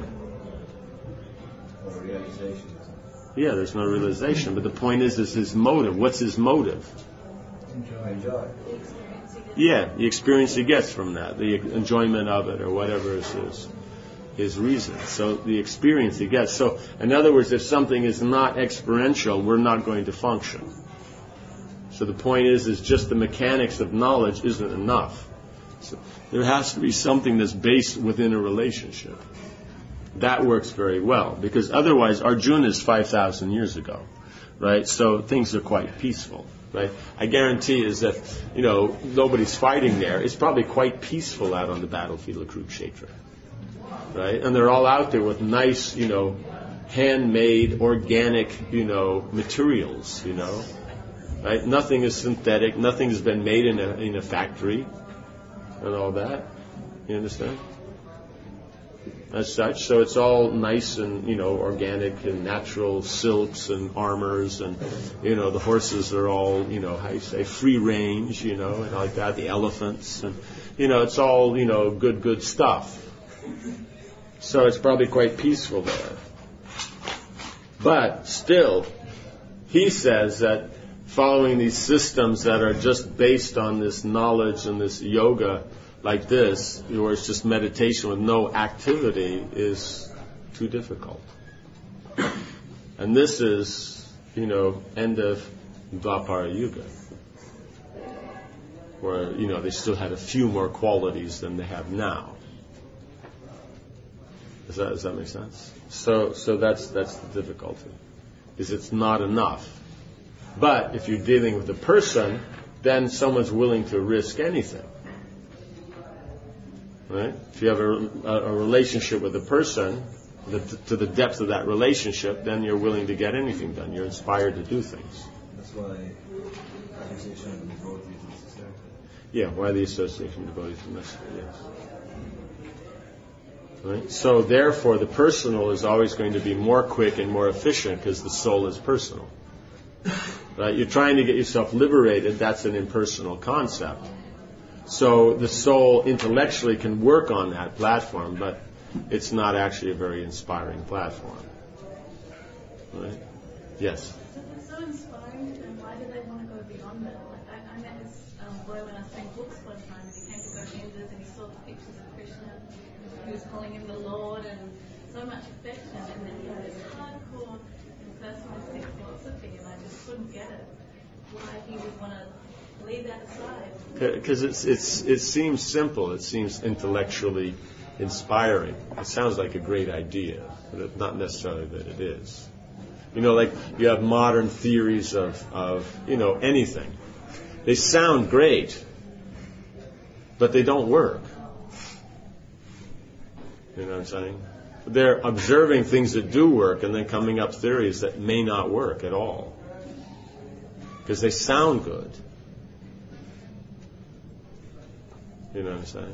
Or realization. Yeah, there's no realization. But the point is, is his motive. What's his motive? Enjoy. Enjoy. Yeah, the experience he gets from that, the enjoyment of it, or whatever is his, his reason. So the experience he gets. So, in other words, if something is not experiential, we're not going to function. So the point is, is just the mechanics of knowledge isn't enough. So there has to be something that's based within a relationship. That works very well, because otherwise Arjuna is five thousand years ago, right? So things are quite peaceful, right? I guarantee is that, you know, nobody's fighting there. It's probably quite peaceful out on the battlefield of Kurukshetra, right? And they're all out there with nice, you know, handmade, organic, you know, materials, you know, right? Nothing is synthetic. Nothing has been made in a in a factory and all that. You understand? As such, so it's all nice and, you know, organic and natural silks and armors, and, you know, the horses are all, you know, how you say, free range, you know, and like that, the elephants, and, you know, it's all, you know, good, good stuff. So it's probably quite peaceful there. But still, he says that following these systems that are just based on this knowledge and this yoga like this, where it's just meditation with no activity, is too difficult. And this is, you know, end of Dwapara Yuga, where, you know, they still had a few more qualities than they have now. Does that, does that make sense? So, so that's that's the difficulty, is it's not enough. But if you're dealing with a person, then someone's willing to risk anything. Right? If you have a, a, a relationship with a person, the, to the depth of that relationship, then you're willing to get anything done. You're inspired to do things. That's why association of devotees is necessary. Yeah, why the association of devotees is necessary, yes. Right? So therefore, the personal is always going to be more quick and more efficient, because the soul is personal. Right? You're trying to get yourself liberated, that's an impersonal concept. So the soul intellectually can work on that platform, but it's not actually a very inspiring platform. Right? Yes? So inspiring to them. Why do they want to go beyond it? Like I, I met this um, boy when I was selling books one time, and he came to Govindas and he saw the pictures of Krishna. He was calling him the Lord and so much affection, and then he had this hardcore personalistic philosophy, and I just couldn't get it. Why he would want to leave that aside? Because it's it's it seems simple. It seems intellectually inspiring. It sounds like a great idea, but it's not necessarily that it is. You know, like you have modern theories of, of you know, anything. They sound great, but they don't work. You know what I'm saying? They're observing things that do work and then coming up theories that may not work at all. Because they sound good. You know what I'm saying?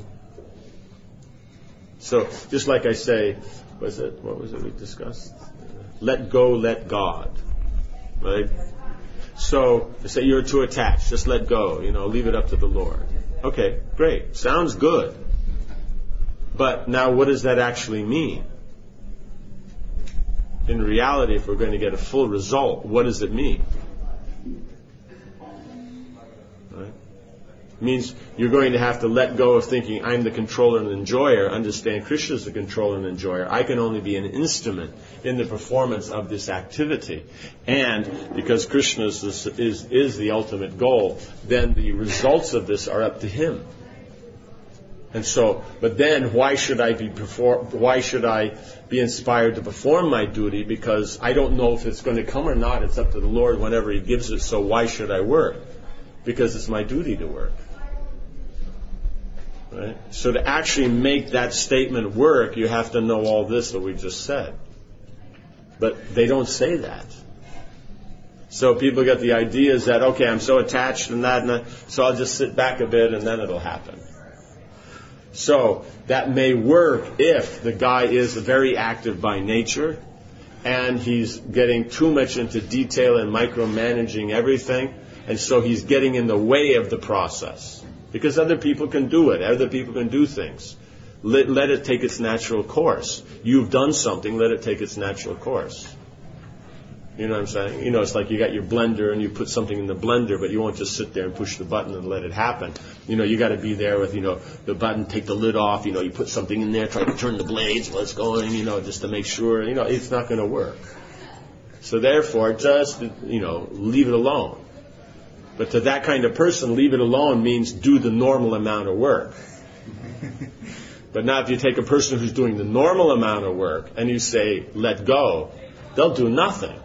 So, just like I say, was it, what was it we discussed? Let go, let God. Right? So, they say you're too attached. Just let go. You know, leave it up to the Lord. Okay, great. Sounds good. But now what does that actually mean? In reality, if we're going to get a full result, what does it mean? Right? It means you're going to have to let go of thinking I'm the controller and enjoyer, understand Krishna is the controller and enjoyer. I can only be an instrument in the performance of this activity. And because Krishna is, is, is the ultimate goal, then the results of this are up to him. And so, but then why should I be perform, why should I be inspired to perform my duty? Because I don't know if it's going to come or not. It's up to the Lord whenever He gives it. So why should I work? Because it's my duty to work. Right? So to actually make that statement work, you have to know all this that we just said. But they don't say that. So people get the ideas that, okay, I'm so attached and that, and that, so I'll just sit back a bit and then it'll happen. So that may work if the guy is very active by nature and he's getting too much into detail and micromanaging everything, and so he's getting in the way of the process. Because other people can do it. Other people can do things. Let, let it take its natural course. You've done something, let it take its natural course. You know what I'm saying? You know, it's like you got your blender and you put something in the blender, but you won't just sit there and push the button and let it happen. You know, you got to be there with, you know, the button, take the lid off, you know, you put something in there, try to turn the blades while it's going, you know, just to make sure, you know, it's not going to work. So therefore, just, you know, leave it alone. But to that kind of person, leave it alone means do the normal amount of work. But now if you take a person who's doing the normal amount of work and you say, let go, they'll do nothing.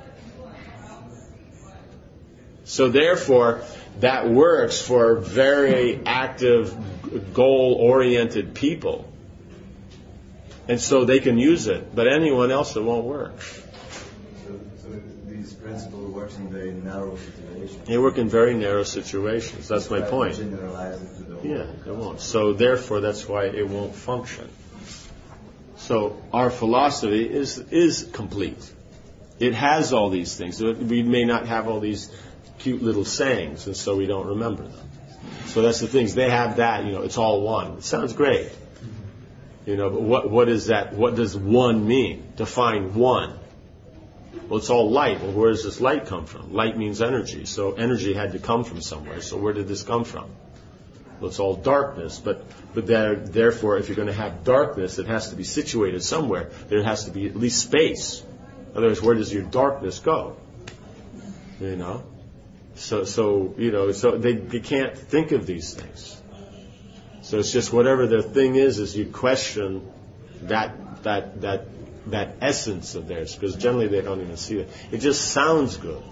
So therefore, that works for very active, goal-oriented people. And so they can use it. But anyone else, it won't work. So, so these principles works in very narrow situations. They work in very narrow situations. That's my point. Generalize it to the whole. Yeah, it won't. So therefore, that's why it won't function. So our philosophy is is complete. It has all these things. We may not have all these cute little sayings, and so we don't remember them. So that's the things. They have that, you know, it's all one. It sounds great. You know, but what what is that? What does one mean? Define one. Well, it's all light. Well, where does this light come from? Light means energy. So energy had to come from somewhere. So where did this come from? Well, it's all darkness. But but there, therefore, if you're going to have darkness, it has to be situated somewhere. There has to be at least space. Otherwise, where does your darkness go? You know? So, so you know, so they, they can't think of these things. So it's just whatever their thing is, is you question that that that that essence of theirs, because generally they don't even see it. It just sounds good.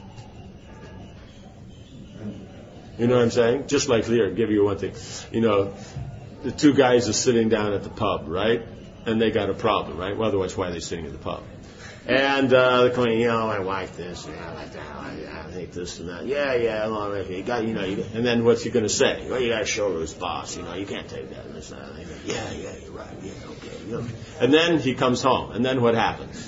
You know what I'm saying? Just like here, I'll give you one thing. You know, the two guys are sitting down at the pub, right? And they got a problem, right? Well, otherwise, why are they sitting at the pub? And uh, they're going, you know, I like this, and I like that, I, I think this and that. Yeah, yeah, well, you got, you know, you, and then what's he going to say? Well, you got to show his boss, you know, you can't take that. And this and that. And go, yeah, yeah, you're right, yeah, okay, you know. And then he comes home, and then what happens?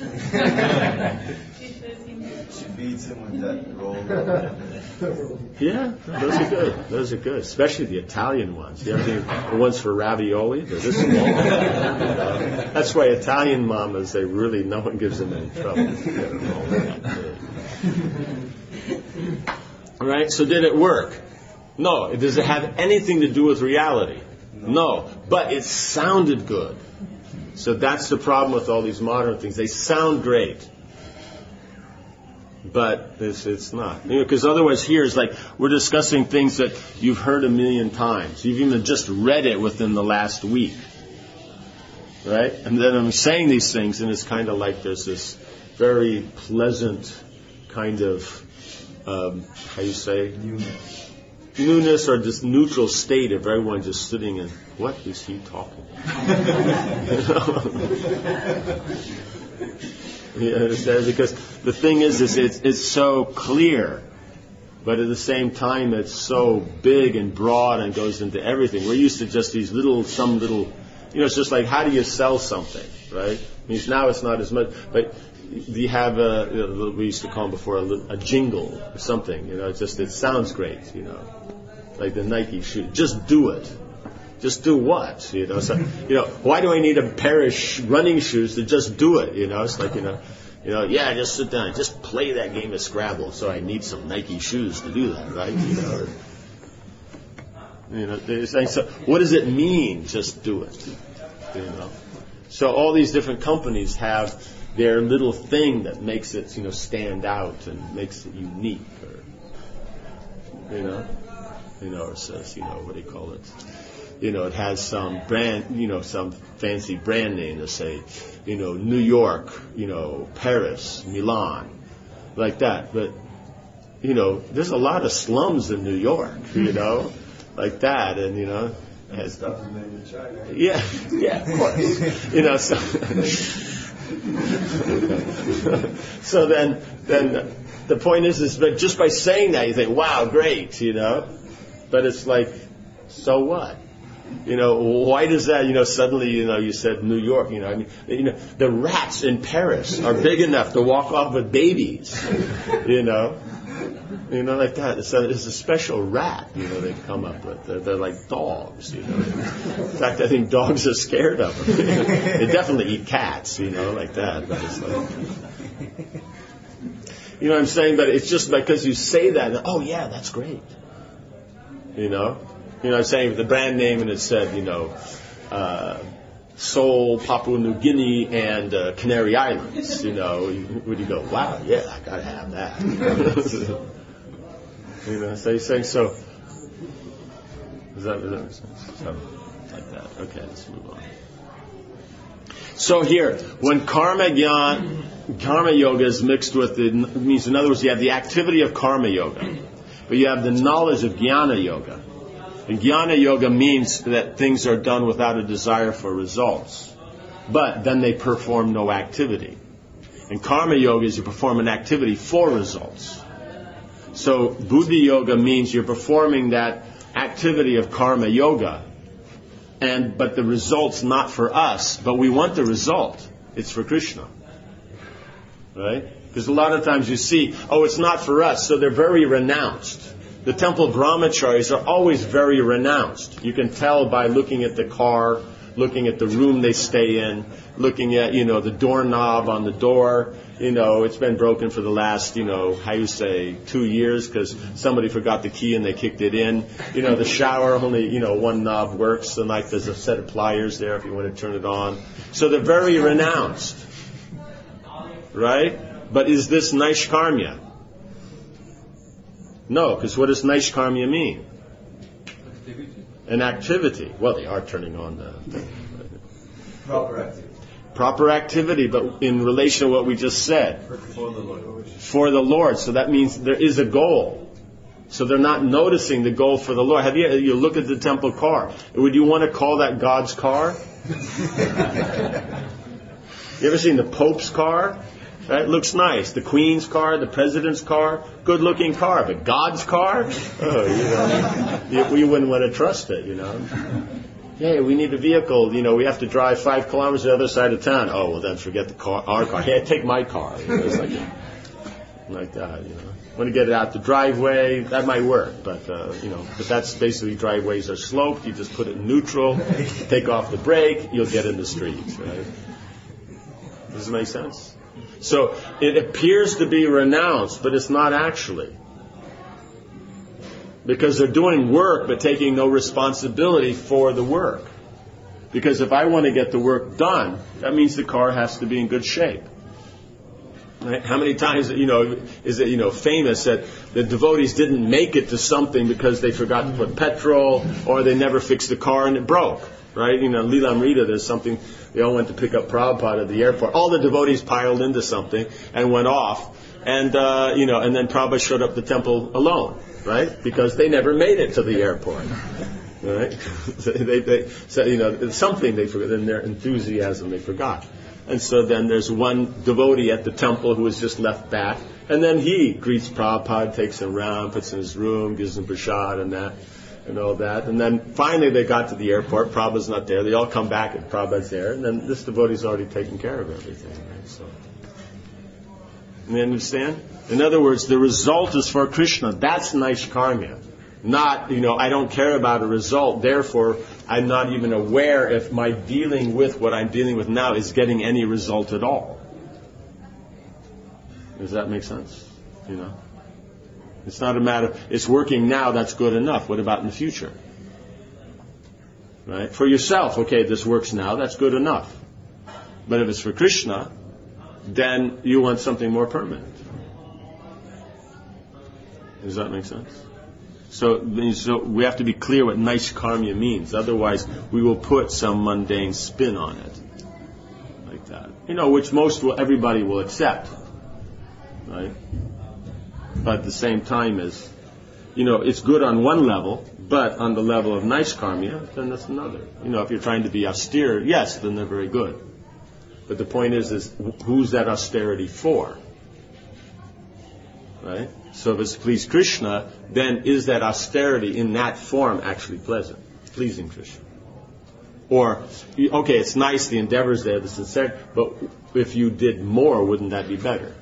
She beats him with that roll. Yeah, those are good. Those are good, especially the Italian ones. You ever the, the ones for ravioli? They're this small. uh, that's why Italian mamas, they really, no one gives them any trouble. Right? So did it work? No. Does it have anything to do with reality? No. But it sounded good. So that's the problem with all these modern things. They sound great. But it's, it's not. Because you know, otherwise here is like we're discussing things that you've heard a million times. You've even just read it within the last week. Right? And then I'm saying these things and it's kind of like there's this very pleasant kind of, um, how you say? Newness. Newness or this neutral state of everyone just sitting in, what is he talking about? You understand? Because the thing is, is it's, it's so clear, but at the same time it's so big and broad and goes into everything. We're used to just these little, some little, you know, it's just like, how do you sell something, right? I mean, now it's not as much, but you have a, you know, we used to call them before a, a jingle or something, you know, it's just, it sounds great, you know, like the Nike shoe. Just do it. Just do what? You know, so, you know, why do I need a pair of sh- running shoes to just do it? You know, it's like, you know, you know, yeah, just sit down, just play that game of Scrabble. So I need some Nike shoes to do that, right? You know, you know, they're saying, so what does it mean? Just do it. You know, so all these different companies have their little thing that makes it, you know, stand out and makes it unique, or, you know, you know, or says, you know, what do you call it? You know, it has some brand, you know, some fancy brand name to say, you know, New York, you know, Paris, Milan, like that. But, you know, there's a lot of slums in New York, you know, like that. And, you know, has stuff is made in China. Yeah, yeah, of course. You know, so, so then, then the point is, is that just by saying that, you think, wow, great, you know. But it's like, so what? You know, why does that, you know, suddenly, you know, you said New York, you know, I mean, you know, the rats in Paris are big enough to walk off with babies, you know, you know, like that. It's a, it's a special rat, you know, they've come up with. They're, they're like dogs, you know. In fact, I think dogs are scared of them. They definitely eat cats, you know, like that. But it's like, you know what I'm saying? But it's just because you say that, and, oh yeah, that's great, you know. You know, I'm saying the brand name, and it said, you know, uh, Seoul, Papua New Guinea, and uh, Canary Islands. You know, would you go, wow, yeah, I gotta have that. You know, so you're saying so. Is that, is that so, like that? Okay, let's move on. So here, when karma gyan, karma yoga is mixed with the, means in other words, you have the activity of karma yoga, but you have the knowledge of jnana yoga. And jnana yoga means that things are done without a desire for results. But then they perform no activity. And karma yoga is you perform an activity for results. So buddhi yoga means you're performing that activity of karma yoga. And but the result's not for us, but we want the result. It's for Krishna. Right? Because a lot of times you see, oh, it's not for us, so they're very renounced. The temple brahmacharis are always very renounced. You can tell by looking at the car, looking at the room they stay in, looking at, you know, the doorknob on the door. You know, it's been broken for the last, you know, how you say, two years because somebody forgot the key and they kicked it in. You know, the shower, only, you know, one knob works. And like there's a set of pliers there if you want to turn it on. So they're very renounced. Right? But is this Naishkarmya? No, because what does Naishkarmya mean? Activity. An activity. Well, they are turning on the thing. Proper activity. Proper activity, but in relation to what we just said. For the Lord. For the Lord. So that means there is a goal. So they're not noticing the goal for the Lord. Have you, you look at the temple car. Would you want to call that God's car? You ever seen the Pope's car? That looks nice. The Queen's car, the President's car, good-looking car. But God's car? Oh, you know, you, we wouldn't want to trust it, you know. Hey, we need a vehicle. You know, we have to drive five kilometers to the other side of town. Oh, well, then forget the car, our car. Hey, take my car. You know, it's like, like that, you know. Want to get it out the driveway, that might work. But, uh, you know, but that's basically driveways are sloped. You just put it in neutral, take off the brake, you'll get in the streets, right? Does it make sense? So it appears to be renounced, but it's not actually. Because they're doing work but taking no responsibility for the work. Because if I want to get the work done, that means the car has to be in good shape. Right? How many times, you know, is it, you know, famous that the devotees didn't make it to something because they forgot to put petrol or they never fixed the car and it broke. Right? You know, Lilamrita, there's something, they all went to pick up Prabhupada at the airport. All the devotees piled into something and went off. And, uh, you know, and then Prabhupada showed up at the temple alone. Right? Because they never made it to the airport. Right? so, they, they, so, you know, something they forgot. In their enthusiasm, they forgot. And so then there's one devotee at the temple who was just left back. And then he greets Prabhupada, takes him around, puts him in his room, gives him prasad and that, and all that. And then finally they got to the airport. Prabhupada's not there. They all come back and Prabhupada's there. And then this devotee's already taken care of everything. Right? So, you understand? In other words, the result is for Krishna. That's Naishkarmya. Not, you know, I don't care about a result, therefore I'm not even aware if my dealing with what I'm dealing with now is getting any result at all. Does that make sense? You know? It's not a matter, it's working now, that's good enough. What about in the future? Right? For yourself, okay, this works now, that's good enough. But if it's for Krishna, then you want something more permanent. Does that make sense? So, so we have to be clear what Naishkarmya means. Otherwise, we will put some mundane spin on it, like that. You know, which most will, everybody will accept, right? But at the same time, is, you know, it's good on one level, but on the level of Naishkarmya, then that's another. You know, if you're trying to be austere, yes, then they're very good. But the point is, is who's that austerity for? Right? So if it's please Krishna, then is that austerity in that form actually pleasant, pleasing Krishna? Or, okay, it's nice, the endeavor's there, the sincerity, but if you did more, wouldn't that be better?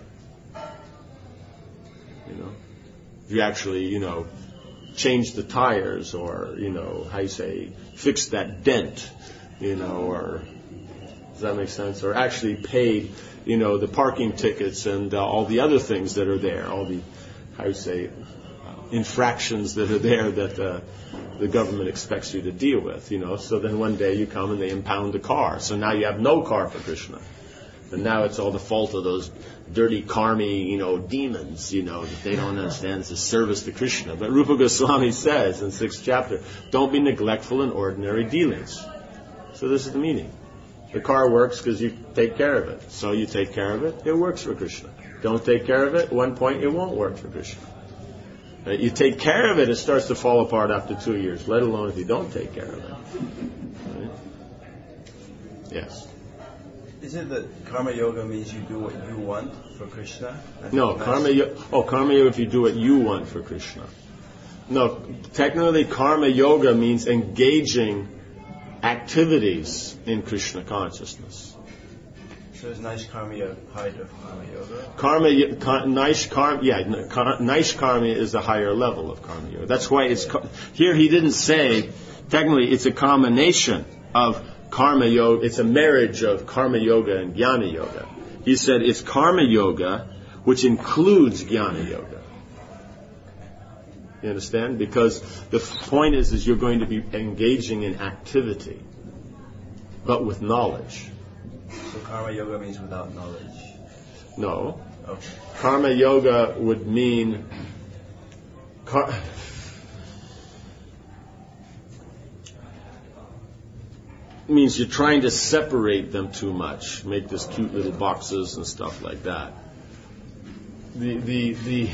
You know? If you actually, you know, changed the tires or, you know, how you say, fixed that dent, you know, or, does that make sense? Or actually paid, you know, the parking tickets and uh, all the other things that are there, all the, how you say, infractions that are there that uh, the government expects you to deal with, you know. So then one day you come and they impound the car. So now you have no car for Krishna. And now it's all the fault of those dirty karmi, you know, demons, you know, that they don't understand it's a service to Krishna. But Rupa Goswami says in sixth chapter, don't be neglectful in ordinary dealings. So this is the meaning. The car works because you take care of it. So you take care of it, it works for Krishna. Don't take care of it, at one point it won't work for Krishna. Uh, you take care of it, it starts to fall apart after two years, let alone if you don't take care of it. Right? Yes. Is it that karma yoga means you do what you want for Krishna? No, karma yoga, oh, karma yoga if you do what you want for Krishna. No, technically karma yoga means engaging activities in Krishna consciousness. So is Naishkarmya part of karma yoga? Karma, ka, Naishkarmya, yeah, Naishkarmya is the higher level of karma yoga. That's why it's, here he didn't say, technically it's a combination of karma yoga, it's a marriage of karma yoga and jnana yoga. He said it's karma yoga which includes jnana yoga. You understand? Because the point is, is you're going to be engaging in activity, but with knowledge. So karma yoga means without knowledge? No. Okay. Karma yoga would mean... Car- means you're trying to separate them too much, make this cute little boxes and stuff like that. The the the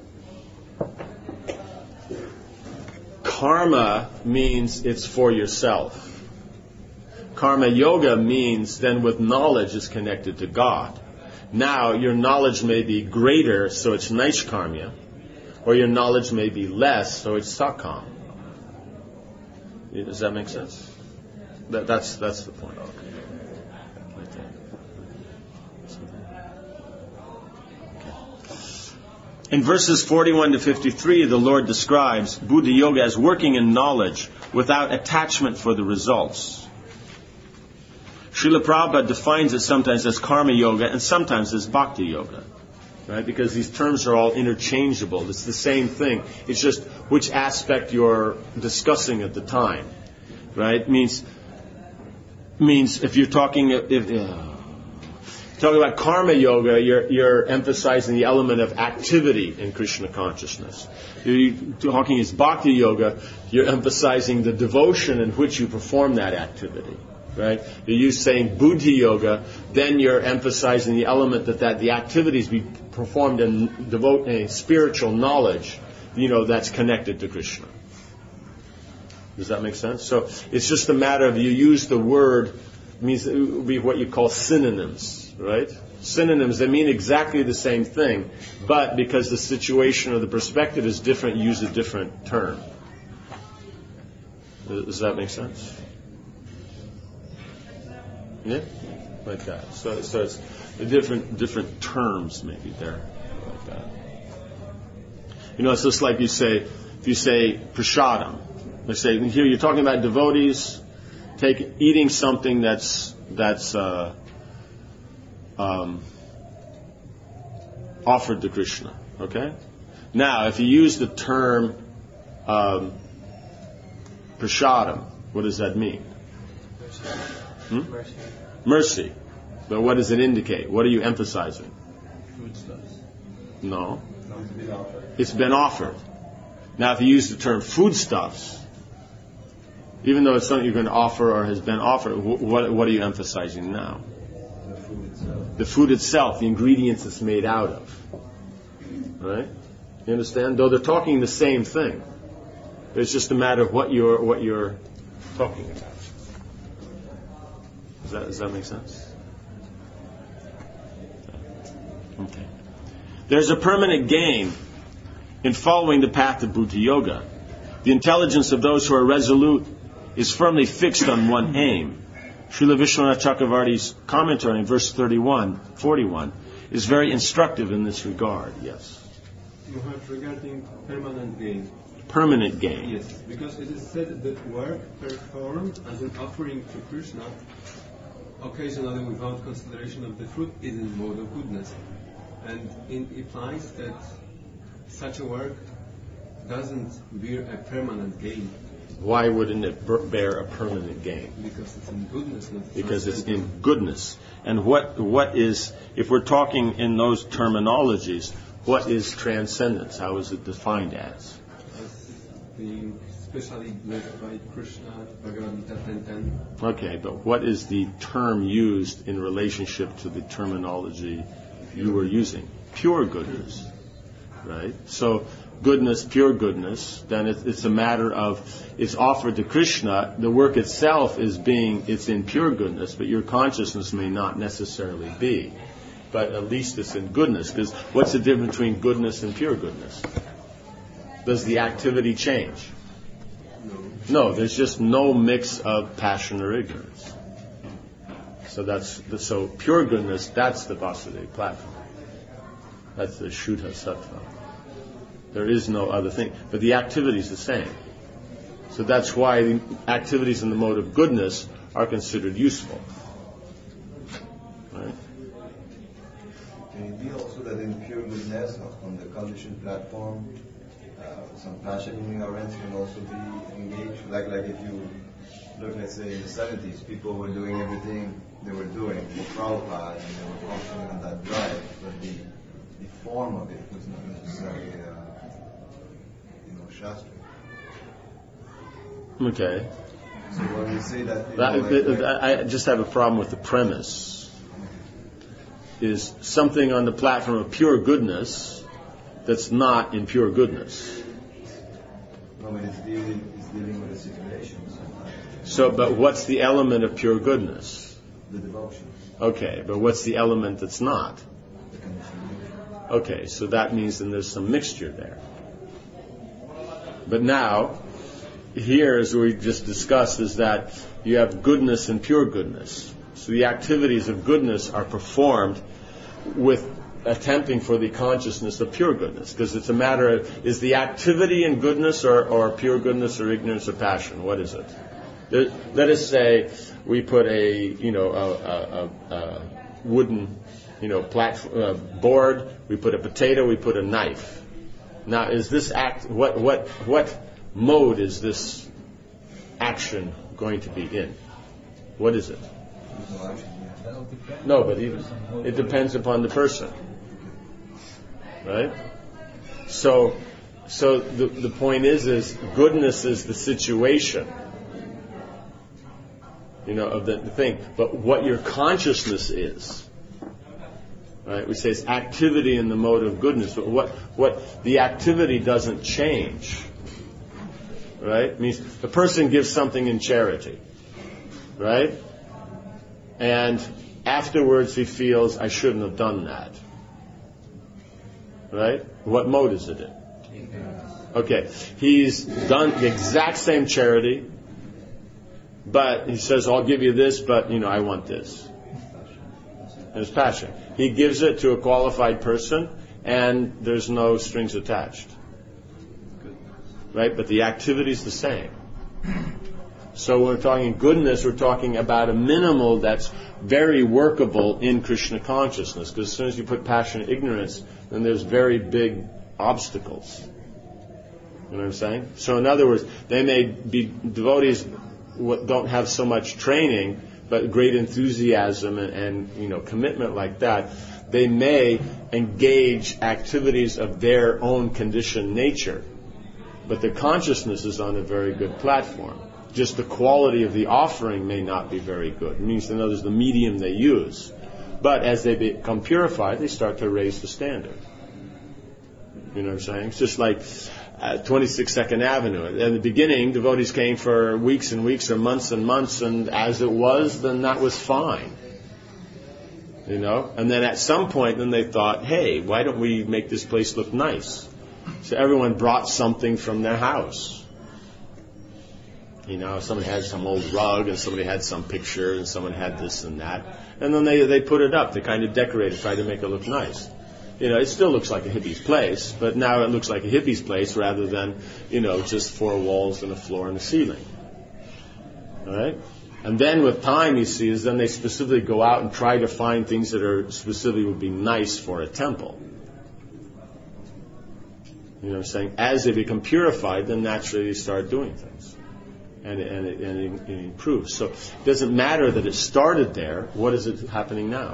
karma means it's for yourself. Karma yoga means then with knowledge is connected to God. Now your knowledge may be greater, so it's Naishkarmya, or your knowledge may be less, so it's Sakam. Does that make sense? That, that's that's the point. Right there. Okay. In verses forty-one to fifty-three, the Lord describes Buddha Yoga as working in knowledge without attachment for the results. Srila Prabhupada defines it sometimes as Karma Yoga and sometimes as Bhakti Yoga. right? Because these terms are all interchangeable. It's the same thing. It's just which aspect you're discussing at the time, right? Means means if you're talking if uh, talking about karma yoga, you're you're emphasizing the element of activity in Krishna consciousness. You're talking is bhakti yoga, you're emphasizing the devotion in which you perform that activity. Right? You're saying buddhi yoga, then you're emphasizing the element that, that the activities be performed in devote in spiritual knowledge, you know, that's connected to Krishna. Does that make sense? So it's just a matter of you use the word, means it would be what you call synonyms, right? Synonyms, they mean exactly the same thing, but because the situation or the perspective is different, you use a different term. Does that make sense? Yeah, like that. So, so it's the different different terms maybe there, like that. You know, it's just like you say, if you say prashadam, let's say here you're talking about devotees, take eating something that's that's uh, um, offered to Krishna. Okay. Now, if you use the term um, prashadam, what does that mean? Hmm? Mercy. Mercy. But what does it indicate? What are you emphasizing? Foodstuffs. No. No, it's been offered. It's been offered. Now, if you use the term foodstuffs, even though it's something you're going to offer or has been offered, what, what are you emphasizing now? The food itself. The food itself, the ingredients it's made out of. Right? You understand? Though they're talking the same thing. It's just a matter of what you're what you're talking about. Does that, does that make sense? Okay. There's a permanent gain in following the path of Buddha Yoga. The intelligence of those who are resolute is firmly fixed on one aim. Srila Vishwanath Chakravarti's commentary in verse thirty-one, forty-one is very instructive in this regard. Yes. Maharaj, regarding permanent gain. Permanent gain. Yes, because it is said that work performed as an offering to Krishna, occasionally without consideration of the fruit, is in mode of goodness. And it implies that such a work doesn't bear a permanent gain. Why wouldn't it bear a permanent gain? Because it's in goodness, not Because it's in goodness. And what what is, if we're talking in those terminologies, what is transcendence? How is it defined as? As being specially blessed by Krishna, Bhagavad Gita ten ten. Okay, but what is the term used in relationship to the terminology you were using? Pure goodness, right? So goodness, pure goodness, then it's, it's a matter of, it's offered to Krishna, the work itself is being, it's in pure goodness, but your consciousness may not necessarily be. But at least it's in goodness, because what's the difference between goodness and pure goodness? Does the activity change? No, there's just no mix of passion or ignorance. So that's the, so pure goodness. That's the Vasudeva platform. That's the Shuddha Sattva. There is no other thing, but the activity is the same. So that's why the activities in the mode of goodness are considered useful. Right? Can it be also that in pure goodness, on the conditioned platform, uh, some passion in ignorance can also be engaged? Like, like if you look, let's say, in the seventies, people were doing everything they were doing for Prabhupada, and they were functioning on that drive, but the, the form of it was not necessarily, uh, you know, Shastra. Okay. So when we say that, you That, know, like, like, I just have a problem with the premise. Is something on the platform of pure goodness that's not in pure goodness. no, but it's dealing, it's dealing with a situation. So, So, but what's the element of pure goodness? the devotion, Okay, but what's the element that's not? the conditioned. Okay, so that means then there's some mixture there. But now, here, as we just discussed, is that you have goodness and pure goodness. So the activities of goodness are performed with attempting for the consciousness of pure goodness. Because it's a matter of, is the activity in goodness or, or pure goodness or ignorance or passion? What is it? Let us say we put a, you know, a, a, a, a wooden you know, plat- uh, board, we put a potato, we put a knife. Now, is this act, what, what, what mode is this action going to be in? What is it? No, but even, it depends upon the person. Right? So, so the, the point is, is goodness is the situation, you know, of the, the thing. But what your consciousness is, right? We say it's activity in the mode of goodness. But what, what the activity doesn't change, right? It means the person gives something in charity, right? And afterwards he feels, I shouldn't have done that. Right? What mode is it in? Okay. He's done the exact same charity, but he says, I'll give you this, but, you know, I want this. And it's passion. He gives it to a qualified person, and there's no strings attached. Right? But the activity is the same. So when we're talking goodness, we're talking about a minimal that's very workable in Krishna consciousness. Because as soon as you put passion and ignorance, then there's very big obstacles. You know what I'm saying? So in other words, they may be devotees who don't have so much training, but great enthusiasm and, and you know commitment like that. They may engage activities of their own conditioned nature, but their consciousness is on a very good platform. Just the quality of the offering may not be very good. It means, in other words, the medium they use. But as they become purified, they start to raise the standard. You know what I'm saying? It's just like uh, twenty-six Second Avenue. In the beginning, devotees came for weeks and weeks or months and months, and as it was, then that was fine. You know? And then at some point, then they thought, hey, why don't we make this place look nice? So everyone brought something from their house. You know, somebody had some old rug, and somebody had some picture, and someone had this and that. And then they they put it up. They kind of decorated, tried to make it look nice. You know, it still looks like a hippie's place, but now it looks like a hippie's place rather than, you know, just four walls and a floor and a ceiling. All right? And then with time, you see, is then they specifically go out and try to find things that are specifically would be nice for a temple. You know what I'm saying? As they become purified, then naturally they start doing things. And it, and, it, and it, it improves. So it doesn't matter that it started there. What is it happening now?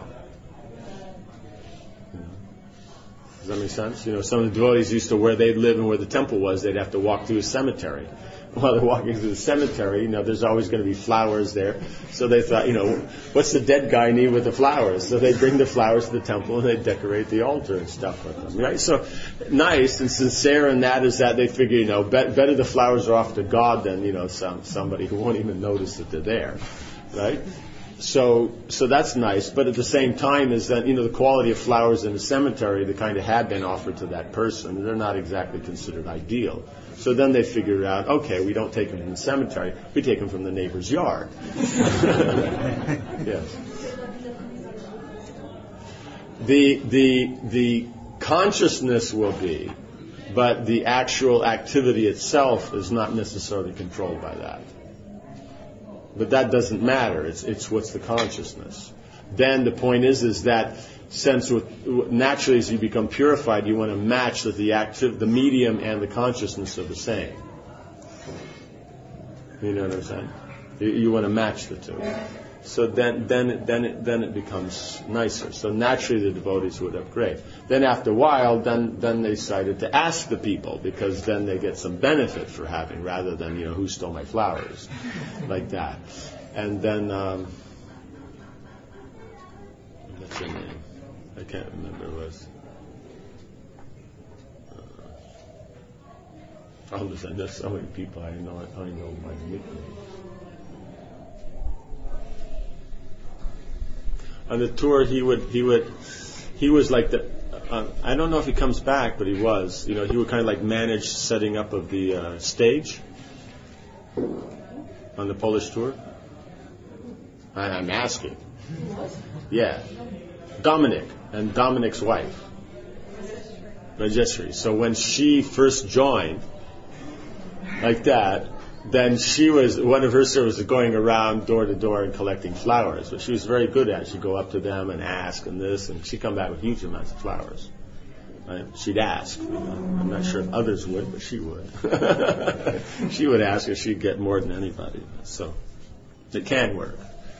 You know? Does that make sense? You know, some of the devotees used to, where they'd live and where the temple was, they'd have to walk through a cemetery. While they're walking through the cemetery, you know, there's always going to be flowers there. So they thought, you know, what's the dead guy need with the flowers? So they bring the flowers to the temple and they decorate the altar and stuff with them, right? So nice and sincere in that is that they figure, you know, be- better the flowers are off to God than, you know, some somebody who won't even notice that they're there, right? So, so that's nice. But at the same time is that, you know, the quality of flowers in the cemetery that kind of had been offered to that person, they're not exactly considered ideal. So then they figured out, okay, we don't take them from the cemetery, we take them from the neighbor's yard. Yes. The, the, the consciousness will be, but the actual activity itself is not necessarily controlled by that. But that doesn't matter. It's, it's what's the consciousness. Then the point is, is that since with, naturally as you become purified, you want to match that the active, the medium and the consciousness are the same. You know what I'm saying? You, you want to match the two. So then, then, it, then, it, then it becomes nicer. So naturally, the devotees would upgrade. Then after a while, then, then they decided to ask the people, because then they get some benefit for having, rather than, you know, who stole my flowers, like that. And then, um, what's her name? I can't remember what it was. Uh, all of a sudden, there's so many people I know. I don't know my nickname. On the tour, he would, he would, he was like the. Uh, I don't know if he comes back, but he was. You know, he would kind of like manage setting up of the uh, stage on the Polish tour. I, I'm asking. Yeah, Dominic and Dominic's wife, Rajeshri. So when she first joined, like that, then she was, one of her servants was going around door to door and collecting flowers, which she was very good at. She'd go up to them and ask and this, and she'd come back with huge amounts of flowers. Right? She'd ask. I'm not sure if others would, but she would. She would ask if she'd get more than anybody. So it can work.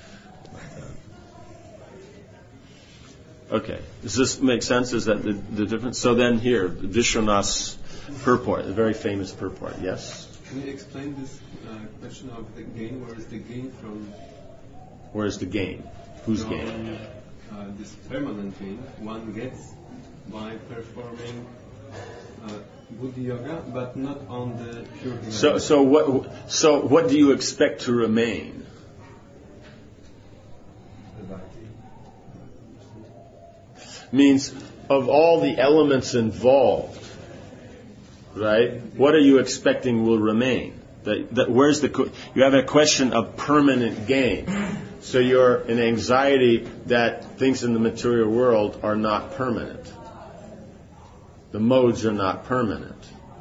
Okay. Does this make sense? Is that the, the difference? So then here, Vishwanath's purport, the very famous purport. Yes? Can you explain this uh, question of the gain? Where is the gain from? Where is the gain? Whose from, gain? Uh, this permanent gain one gets by performing uh, Buddha yoga, but not on the pure human. So, so what? So, what do you expect to remain? Means of all the elements involved, right? What are you expecting will remain? That, that where's the? You have a question of permanent gain. So you're in anxiety that things in the material world are not permanent. The modes are not permanent.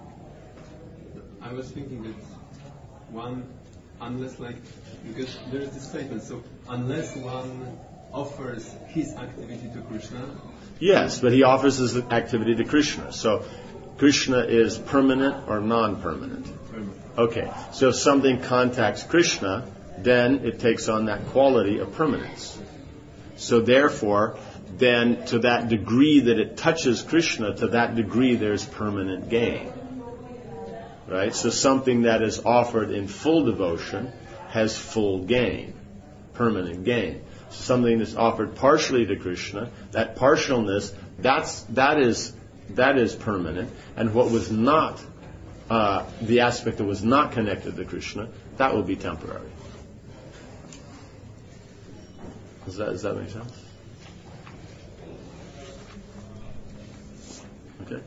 I was thinking that one, unless like, because there is this statement, so unless one offers his activity to Krishna. Yes, but he offers his activity to Krishna. So Krishna is permanent or non-permanent? Permanent. Okay, so if something contacts Krishna, then it takes on that quality of permanence. So therefore, then to that degree that it touches Krishna, to that degree there's permanent gain. Right? So something that is offered in full devotion has full gain, permanent gain. Something that's offered partially to Krishna, that partialness, that's that is that is permanent, and what was not uh, the aspect that was not connected to Krishna, that will be temporary. Does that does that make sense? Okay.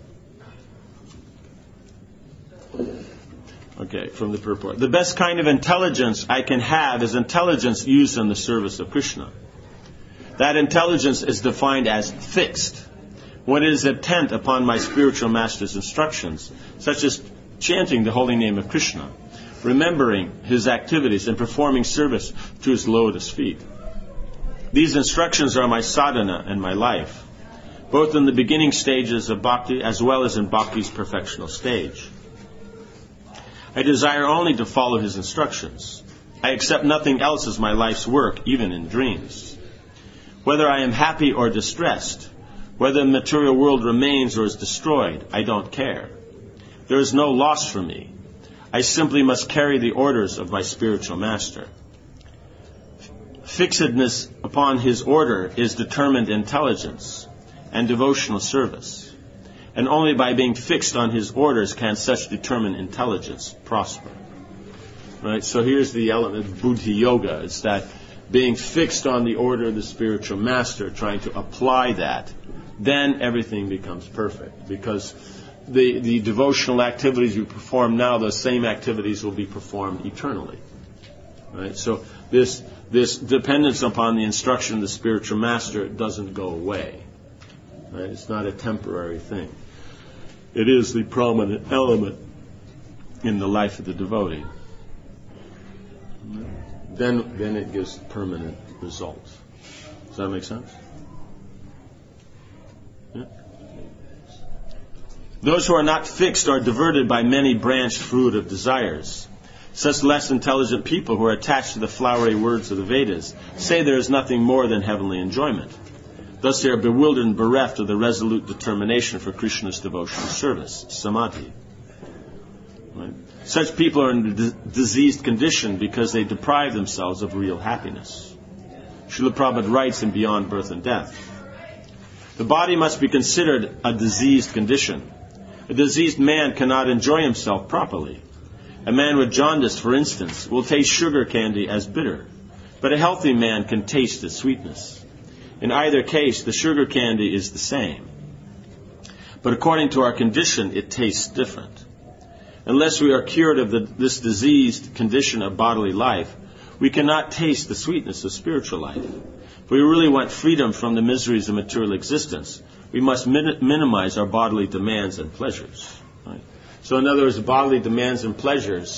Okay, from the purport. The best kind of intelligence I can have is intelligence used in the service of Krishna. That intelligence is defined as fixed when it is intent upon my spiritual master's instructions, such as chanting the holy name of Krishna, remembering his activities, and performing service to his lotus feet. These instructions are my sadhana and my life, both in the beginning stages of bhakti as well as in bhakti's perfectional stage. I desire only to follow his instructions. I accept nothing else as my life's work, even in dreams. Whether I am happy or distressed, whether the material world remains or is destroyed, I don't care. There is no loss for me. I simply must carry the orders of my spiritual master. Fixedness upon his order is determined intelligence and devotional service. And only by being fixed on his orders can such determined intelligence prosper. Right? So here's the element of Buddha yoga. It's that being fixed on the order of the spiritual master, trying to apply that, then everything becomes perfect. Because the, the devotional activities you perform now, those same activities will be performed eternally. Right? So this this dependence upon the instruction of the spiritual master doesn't go away. Right? It's not a temporary thing. It is the prominent element in the life of the devotee. Then, then it gives permanent results. Does that make sense? Yeah? Those who are not fixed are diverted by many branched fruit of desires. Such less intelligent people who are attached to the flowery words of the Vedas say there is nothing more than heavenly enjoyment. Thus they are bewildered and bereft of the resolute determination for Krishna's devotional service, samadhi. Right? Such people are in a d- diseased condition because they deprive themselves of real happiness. Srila Prabhupada writes in Beyond Birth and Death, the body must be considered a diseased condition. A diseased man cannot enjoy himself properly. A man with jaundice, for instance, will taste sugar candy as bitter, but a healthy man can taste its sweetness. In either case, the sugar candy is the same. But according to our condition, it tastes different. Unless we are cured of the, this diseased condition of bodily life, we cannot taste the sweetness of spiritual life. If we really want freedom from the miseries of material existence, we must min- minimize our bodily demands and pleasures. Right? So in other words, bodily demands and pleasures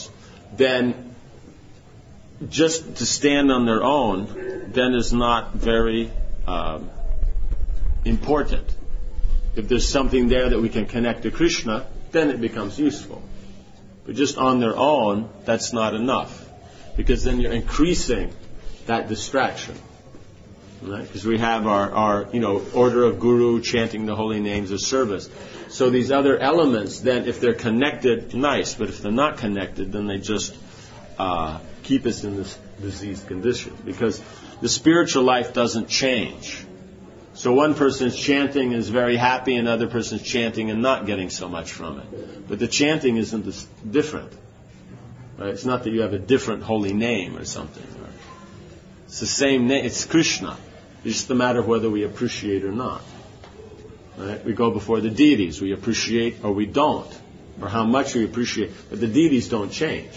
then just to stand on their own then is not very um, important. If there's something there that we can connect to Krishna, then it becomes useful. But just on their own, that's not enough, because then you're increasing that distraction. Right? Because we have our, our, you know, order of guru, chanting the holy names of service. So these other elements, then, if they're connected, nice. But if they're not connected, then they just uh, keep us in this diseased condition. Because the spiritual life doesn't change. So one person's chanting is very happy, and another person's chanting and not getting so much from it. But the chanting isn't this different. Right? It's not that you have a different holy name or something. Right? It's the same name. It's Krishna. It's just a matter of whether we appreciate or not. Right? We go before the deities. We appreciate or we don't. Or how much we appreciate. But the deities don't change.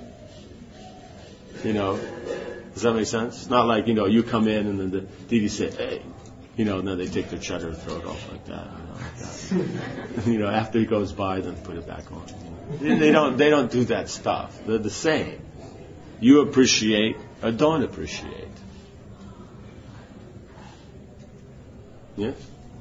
You know? Does that make sense? It's not like, you know, you come in and then the deities say, hey. You know, and then they take their cheddar throat off like that. You know, like that. You know, after he goes by, then put it back on. You know? They don't. They don't do that stuff. They're the same. You appreciate or don't appreciate. Yes.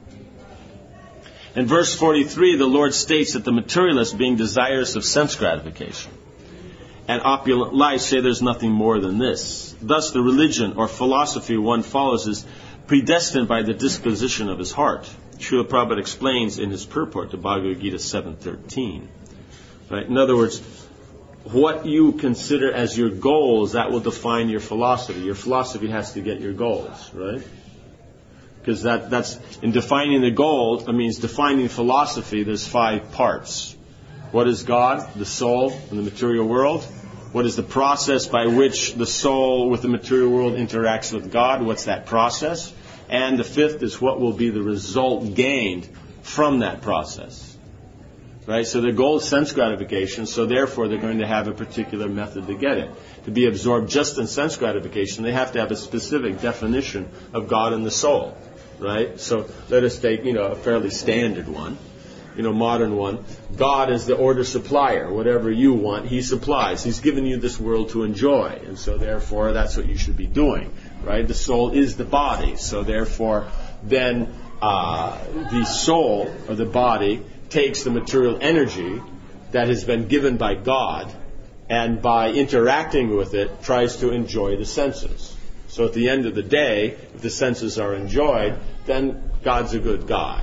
In verse forty-three, the Lord states that the materialists, being desirous of sense gratification and opulent life, say there's nothing more than this. Thus, the religion or philosophy one follows is predestined by the disposition of his heart. Srila Prabhupada explains in his purport to Bhagavad Gita seven thirteen. Right? In other words, what you consider as your goals, that will define your philosophy. Your philosophy has to get your goals, right? Because that, that's, in defining the goal, it means defining philosophy, there's five parts. What is God, the soul, and the material world? What is the process by which the soul with the material world interacts with God? What's that process? And the fifth is what will be the result gained from that process. Right? So their goal is sense gratification, so therefore they're going to have a particular method to get it. To be absorbed just in sense gratification, they have to have a specific definition of God and the soul. Right? So let us take, you know, a fairly standard one. You know, modern one. God is the order supplier. Whatever you want, He supplies. He's given you this world to enjoy. And so therefore, that's what you should be doing. Right? The soul is the body. So therefore, then uh, the soul, or the body, takes the material energy that has been given by God, and by interacting with it, tries to enjoy the senses. So at the end of the day, if the senses are enjoyed, then God's a good guy.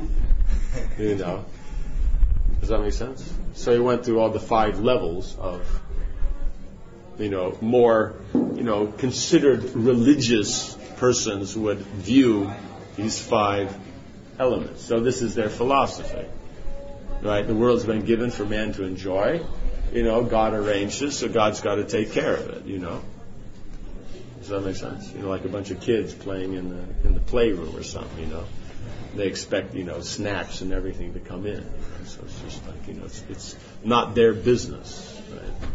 You know, does that make sense? So he went through all the five levels of, you know, more, you know, considered religious persons would view these five elements. So this is their philosophy, right? The world's been given for man to enjoy. You know, God arranged it, so God's got to take care of it. You know, does that make sense? You know, like a bunch of kids playing in the in the playroom or something. You know. They expect, you know, snacks and everything to come in. So it's just like, you know, it's, it's not their business. Right?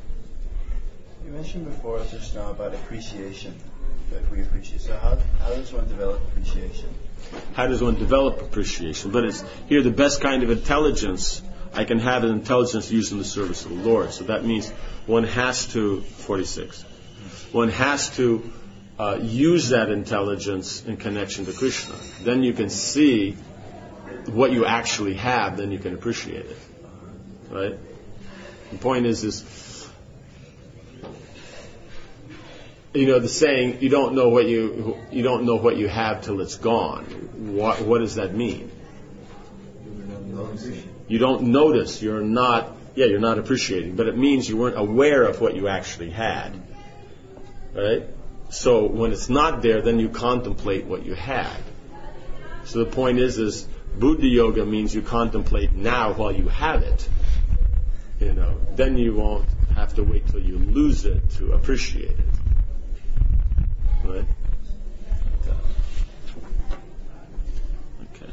You mentioned before just now about appreciation. That we appreciate. So how how does one develop appreciation? How does one develop appreciation? But it's here the best kind of intelligence. I can have an intelligence used in the service of the Lord. So that means one has to forty-six. One has to Uh, use that intelligence in connection to Krishna. Then you can see what you actually have, then you can appreciate it. Right? The point is, is you know, the saying, you don't know what you you don't know what you have till it's gone. What what does that mean? You don't notice. You're not. Yeah, you're not appreciating, but it means you weren't aware of what you actually had. Right? So when it's not there, then you contemplate what you had. So the point is, is Buddha Yoga means you contemplate now while you have it. You know, then you won't have to wait till you lose it to appreciate it. Right? Okay.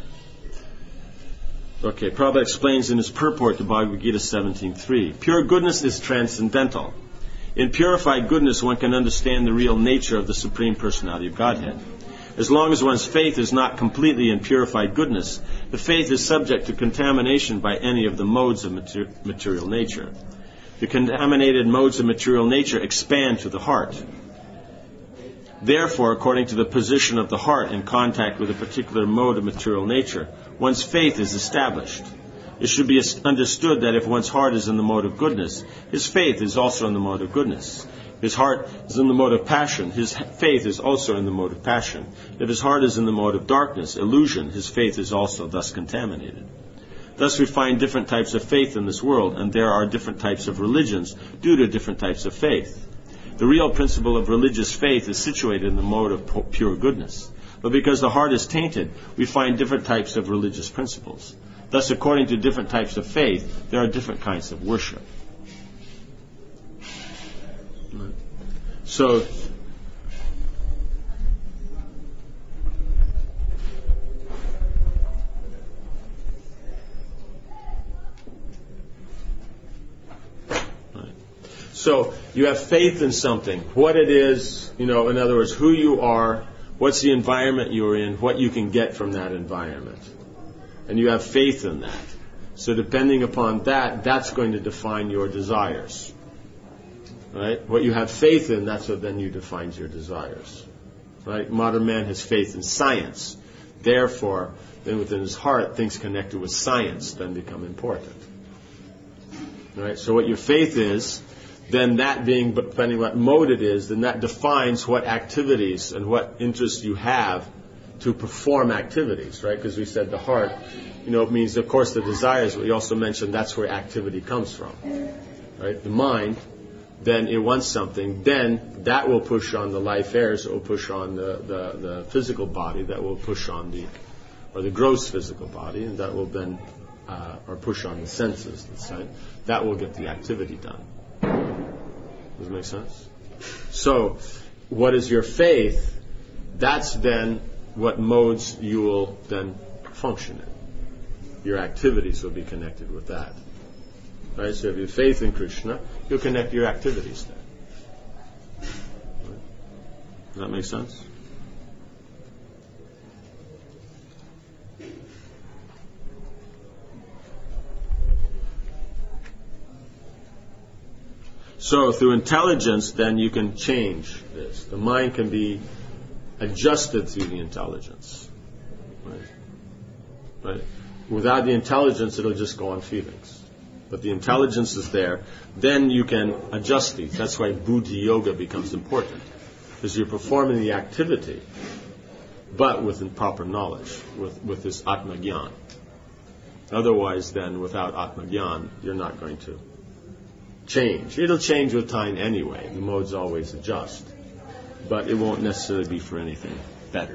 Okay. Prabhupada explains in his purport to Bhagavad Gita seventeen three. Pure goodness is transcendental. In purified goodness, one can understand the real nature of the Supreme Personality of Godhead. As long as one's faith is not completely in purified goodness, the faith is subject to contamination by any of the modes of mater- material nature. The contaminated modes of material nature expand to the heart. Therefore, according to the position of the heart in contact with a particular mode of material nature, one's faith is established. It should be understood that if one's heart is in the mode of goodness, his faith is also in the mode of goodness. If his heart is in the mode of passion, his faith is also in the mode of passion. If his heart is in the mode of darkness, illusion, his faith is also thus contaminated. Thus we find different types of faith in this world, and there are different types of religions due to different types of faith. The real principle of religious faith is situated in the mode of pure goodness. But because the heart is tainted, we find different types of religious principles. Thus, according to different types of faith, there are different kinds of worship. So, So you have faith in something, what it is, you know, in other words, who you are, what's the environment you're in, what you can get from that environment. And you have faith in that. So depending upon that, that's going to define your desires. Right? What you have faith in, that's what then you defines your desires. Right? Modern man has faith in science. Therefore, then within his heart, things connected with science then become important. Right? So what your faith is, then that being, depending on what mode it is, then that defines what activities and what interests you have to perform activities, right? Because we said the heart, you know, it means, of course, the desires, but we also mentioned that's where activity comes from, right? The mind, then it wants something, then that will push on the life airs, it will push on the, the, the physical body, that will push on the, or the gross physical body, and that will then, uh, or push on the senses, let's say. That will get the activity done. Does that make sense? So, what is your faith? That's then what modes you will then function in. Your activities will be connected with that. Right? So if you have faith in Krishna, you'll connect your activities there. Right? Does that make sense? So through intelligence, then you can change this. The mind can be adjusted through the intelligence. Right? Right? Without the intelligence, it'll just go on feelings. But the intelligence is there. Then you can adjust these. That's why buddhi yoga becomes important. Because you're performing the activity, but with proper knowledge, with, with this atma gyan. Otherwise, then, without atma gyan, you're not going to change. It'll change with time anyway. The modes always adjust. But it won't necessarily be for anything better.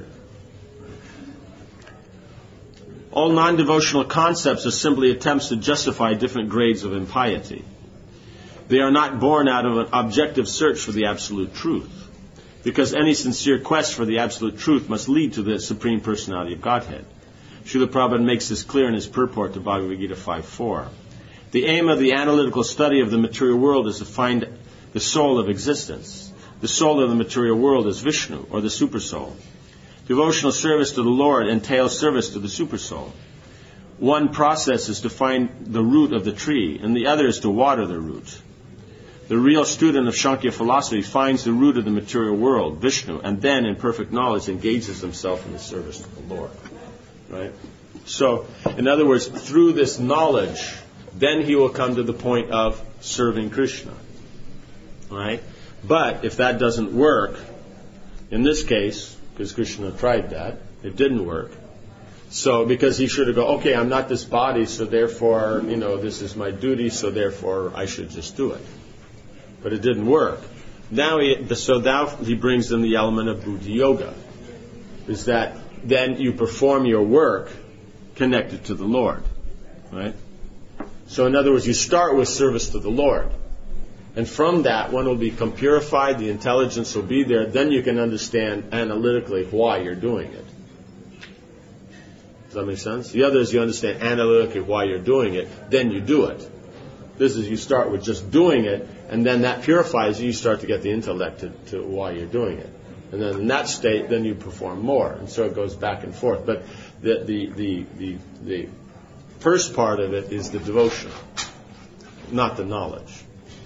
All non-devotional concepts are simply attempts to justify different grades of impiety. They are not born out of an objective search for the absolute truth, because any sincere quest for the absolute truth must lead to the Supreme Personality of Godhead. Srila Prabhupada makes this clear in his purport to Bhagavad Gita five four. The aim of the analytical study of the material world is to find the soul of existence. The soul of the material world is Vishnu, or the Supersoul. Devotional service to the Lord entails service to the Supersoul. One process is to find the root of the tree, and the other is to water the root. The real student of Shankya philosophy finds the root of the material world, Vishnu, and then, in perfect knowledge, engages himself in the service to the Lord. Right? So, in other words, through this knowledge, then he will come to the point of serving Krishna. Right? But if that doesn't work, in this case, because Krishna tried that, it didn't work. So, because he should have gone, okay, I'm not this body, so therefore, you know, this is my duty, so therefore I should just do it. But it didn't work. Now, he, so now he brings in the element of buddhi yoga. Is that then you perform your work connected to the Lord. Right? So in other words, you start with service to the Lord. And from that, one will become purified, the intelligence will be there, then you can understand analytically why you're doing it. Does that make sense? The other is you understand analytically why you're doing it, then you do it. This is you start with just doing it, and then that purifies you, you start to get the intellect to, to why you're doing it. And then in that state, then you perform more. And so it goes back and forth. But the the the the, the first part of it is the devotion, not the knowledge.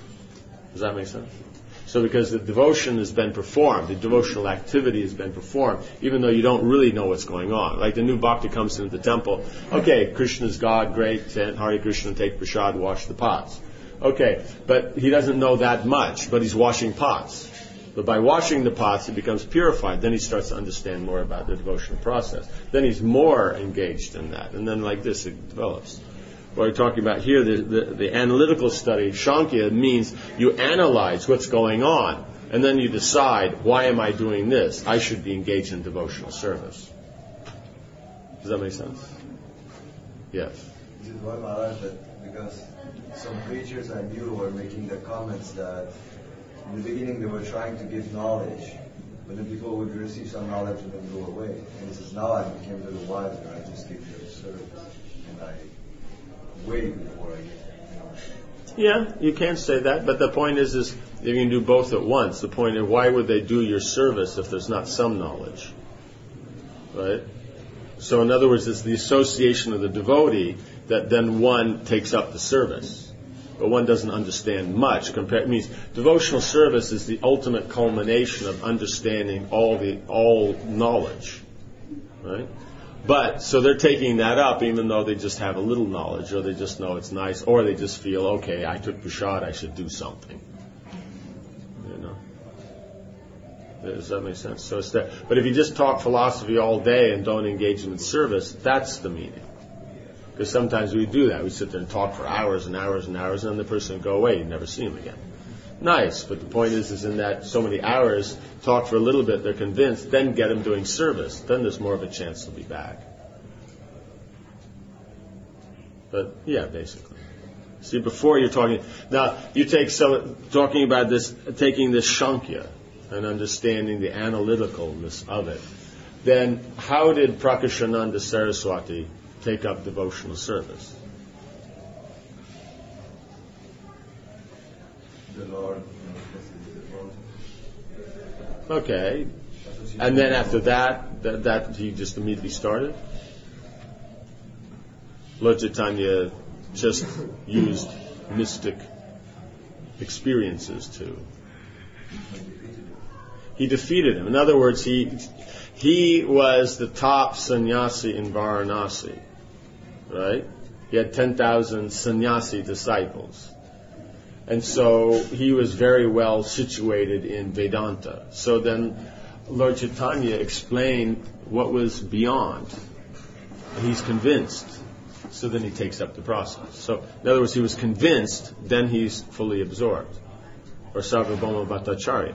Does that make sense? So because the devotion has been performed, the devotional activity has been performed, even though you don't really know what's going on. Like the new bhakta comes into the temple, okay, Krishna's God, great, chant Hare Krishna, take prasad, wash the pots. Okay, but he doesn't know that much, but he's washing pots. But by washing the pots, he becomes purified. Then he starts to understand more about the devotional process. Then he's more engaged in that. And then like this, it develops. What we're talking about here, the, the, the analytical study, Shankya, means you analyze what's going on, and then you decide, why am I doing this? I should be engaged in devotional service. Does that make sense? Yes. This is why, Maharaj, that because some preachers I knew were making the comments that in the beginning they were trying to give knowledge, but then people would receive some knowledge and then go away. And he says, now I became a little wiser, I just give you service, and I wait before I get knowledge. Yeah, you can say that, but the point is, is you can do both at once. The point is, why would they do your service if there's not some knowledge? Right? So in other words, it's the association of the devotee that then one takes up the service. But one doesn't understand much. Compared, it means devotional service is the ultimate culmination of understanding all the all knowledge. Right? But, so they're taking that up even though they just have a little knowledge, or they just know it's nice, or they just feel, okay, I took prasad, I should do something. You know? Does that make sense? So it's that. But if you just talk philosophy all day and don't engage in service, that's the meaning. Because sometimes we do that. We sit there and talk for hours and hours and hours, and then the person will go away. You never see him again. Nice, but the point is, is in that so many hours, talk for a little bit, they're convinced, then get them doing service. Then there's more of a chance they'll be back. But, yeah, basically. See, before you're talking, now, you take some, talking about this, taking this Shankya and understanding the analyticalness of it, then how did Prakashananda Saraswati take up devotional service? The Lord. Okay. And then after that, that, that he just immediately started? Lord Chaitanya just used mystic experiences to. He defeated him. In other words, he he was the top sannyasi in Varanasi. Right? He had ten thousand sannyasi disciples. And so he was very well situated in Vedanta. So then Lord Chaitanya explained what was beyond. And he's convinced. So then he takes up the process. So in other words, he was convinced, then he's fully absorbed. Or Sarvabhauma Bhattacharya.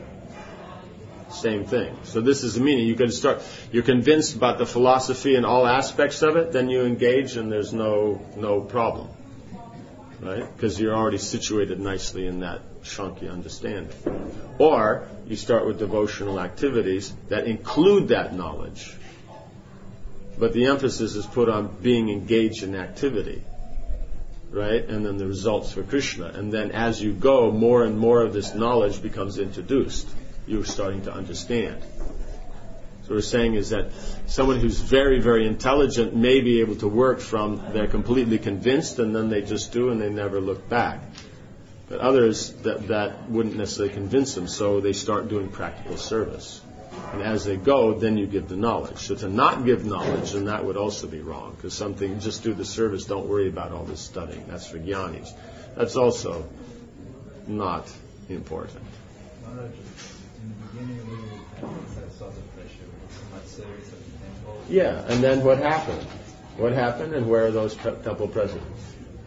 Same thing. So this is the meaning. You can start, you're convinced about the philosophy and all aspects of it, then you engage and there's no no problem. Right? Because you're already situated nicely in that Shankya understanding. Or you start with devotional activities that include that knowledge. But the emphasis is put on being engaged in activity. Right? And then the results for Krishna. And then as you go, more and more of this knowledge becomes introduced. You're starting to understand. So what we're saying is that someone who's very, very intelligent may be able to work from they're completely convinced and then they just do and they never look back. But others, that, that wouldn't necessarily convince them, so they start doing practical service. And as they go, then you give the knowledge. So to not give knowledge, then that would also be wrong, because something, just do the service, don't worry about all this studying. That's for jnanis. That's also not important. In the beginning, we saw the pressure, so much service at the temple. Yeah, and then what happened? What happened, and where are those pe- temple presidents?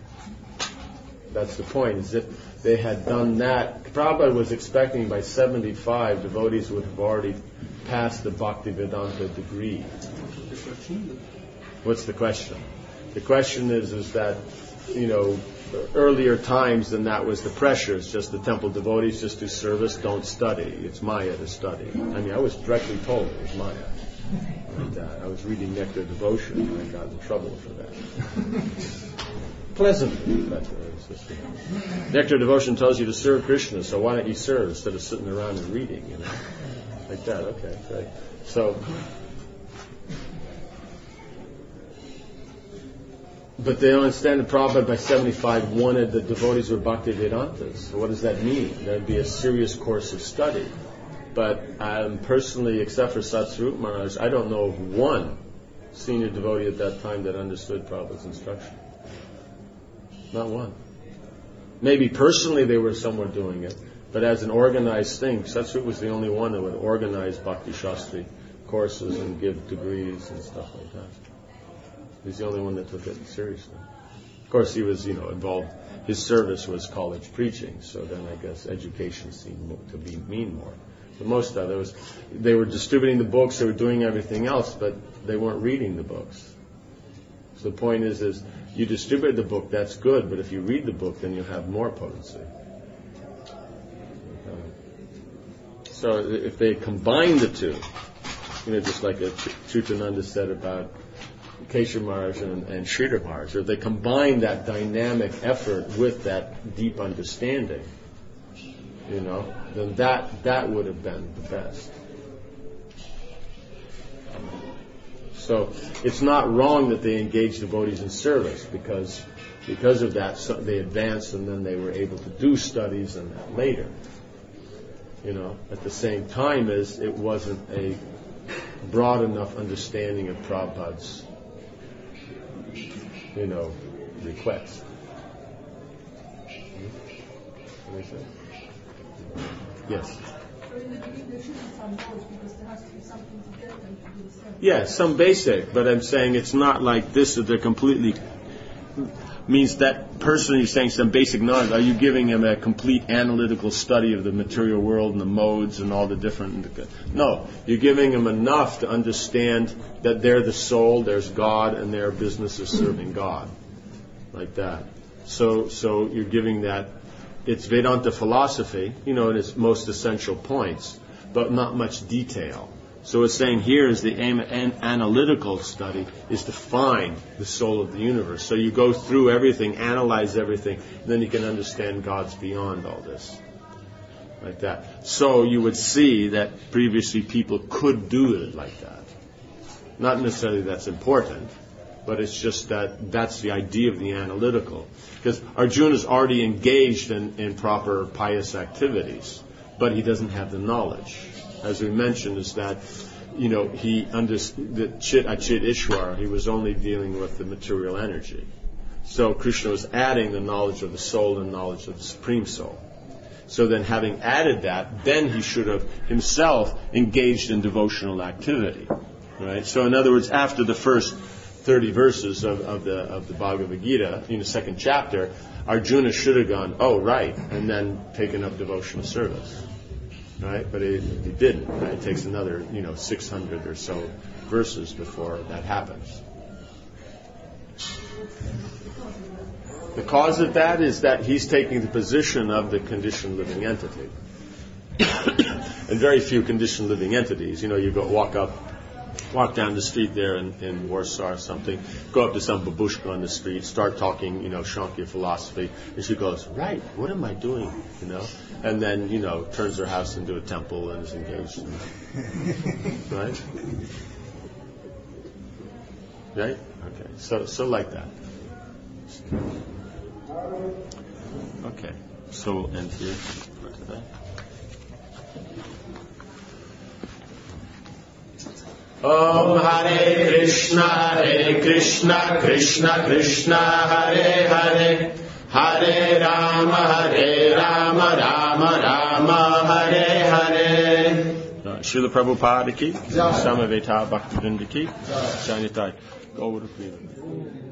That's the point, is that they had done that. Prabhupada was expecting by seventy-five devotees would have already passed the Bhaktivedanta degree. What's the question? The question is, is that, you know, earlier times than that was the pressure. It's just the temple devotees just do service, don't study. It's Maya to study. I mean, I was directly told it was Maya. And, uh, I was reading Nectar Devotion and I got in trouble for that. Pleasantly, but uh, it's just, you know. Nectar Devotion tells you to serve Krishna, so why don't you serve instead of sitting around and reading, you know? Like that, okay, great. So, But they don't understand that Prabhupada by seventy-five wanted the devotees of Bhaktivedantas. So what does that mean? That would be a serious course of study. But um, personally, except for Satsvarup Maharaj, I don't know of one senior devotee at that time that understood Prabhupada's instruction. Not one. Maybe personally they were somewhere doing it, but as an organized thing, Satsvarup was the only one that would organize Bhakti Shastri courses and give degrees and stuff like that. He's the only one that took it seriously. Of course, he was, you know, involved. His service was college preaching, so then I guess education seemed to be mean more. But most of it was, they were distributing the books, they were doing everything else, but they weren't reading the books. So the point is, is you distribute the book, that's good, but if you read the book, then you have more potency. So if they combine the two, you know, just like Chutananda said about Keshav Maharaj and, and Sridhar Maharaj, if they combine that dynamic effort with that deep understanding, you know, then that that would have been the best. So it's not wrong that they engaged devotees in service, because because of that so they advanced and then they were able to do studies and that later. You know, at the same time as it wasn't a broad enough understanding of Prabhupada's, you know, request. What is it? Yes. Yeah, some basic, but I'm saying it's not like this that they're completely, means that person who's saying some basic knowledge, are you giving him a complete analytical study of the material world and the modes and all the different, no, you're giving him enough to understand that they're the soul, there's God, and their business is serving God, like that. So, so you're giving that. It's Vedanta philosophy, you know, in its most essential points, but not much detail. So it's saying here is the aim, an analytical study is to find the soul of the universe. So you go through everything, analyze everything, and then you can understand God's beyond all this. Like that. So you would see that previously people could do it like that. Not necessarily that's important, but it's just that that's the idea of the analytical. Because Arjuna is already engaged in, in proper pious activities, but he doesn't have the knowledge. As we mentioned, is that, you know, he understood that Chit Achit Ishwar, he was only dealing with the material energy. So Krishna was adding the knowledge of the soul and knowledge of the Supreme Soul. So then having added that, then he should have himself engaged in devotional activity. Right? So in other words, after the first thirty verses of, of the of the Bhagavad Gita, in the second chapter, Arjuna should have gone, oh, right, and then taken up devotional service. Right? But he, he didn't. Right? It takes another, you know, six hundred or so verses before that happens. The cause of that is that he's taking the position of the conditioned living entity. And very few conditioned living entities. You know, you go walk up, walk down the street there in, in Warsaw or something, go up to some babushka on the street, start talking, you know, Shankya philosophy, and she goes, right, what am I doing, you know? And then, you know, turns her house into a temple and is engaged in, right? Right? Okay, so so like that. Okay, so we'll end here for today. Om Hare Krishna, Hare Krishna, Krishna Krishna, Hare Hare, Hare Rama, Hare Rama, Rama Rama, Hare Hare. Srila Prabhupada ki, Samaveta Bhaktivinoda ki, Janitai Gaura Prema.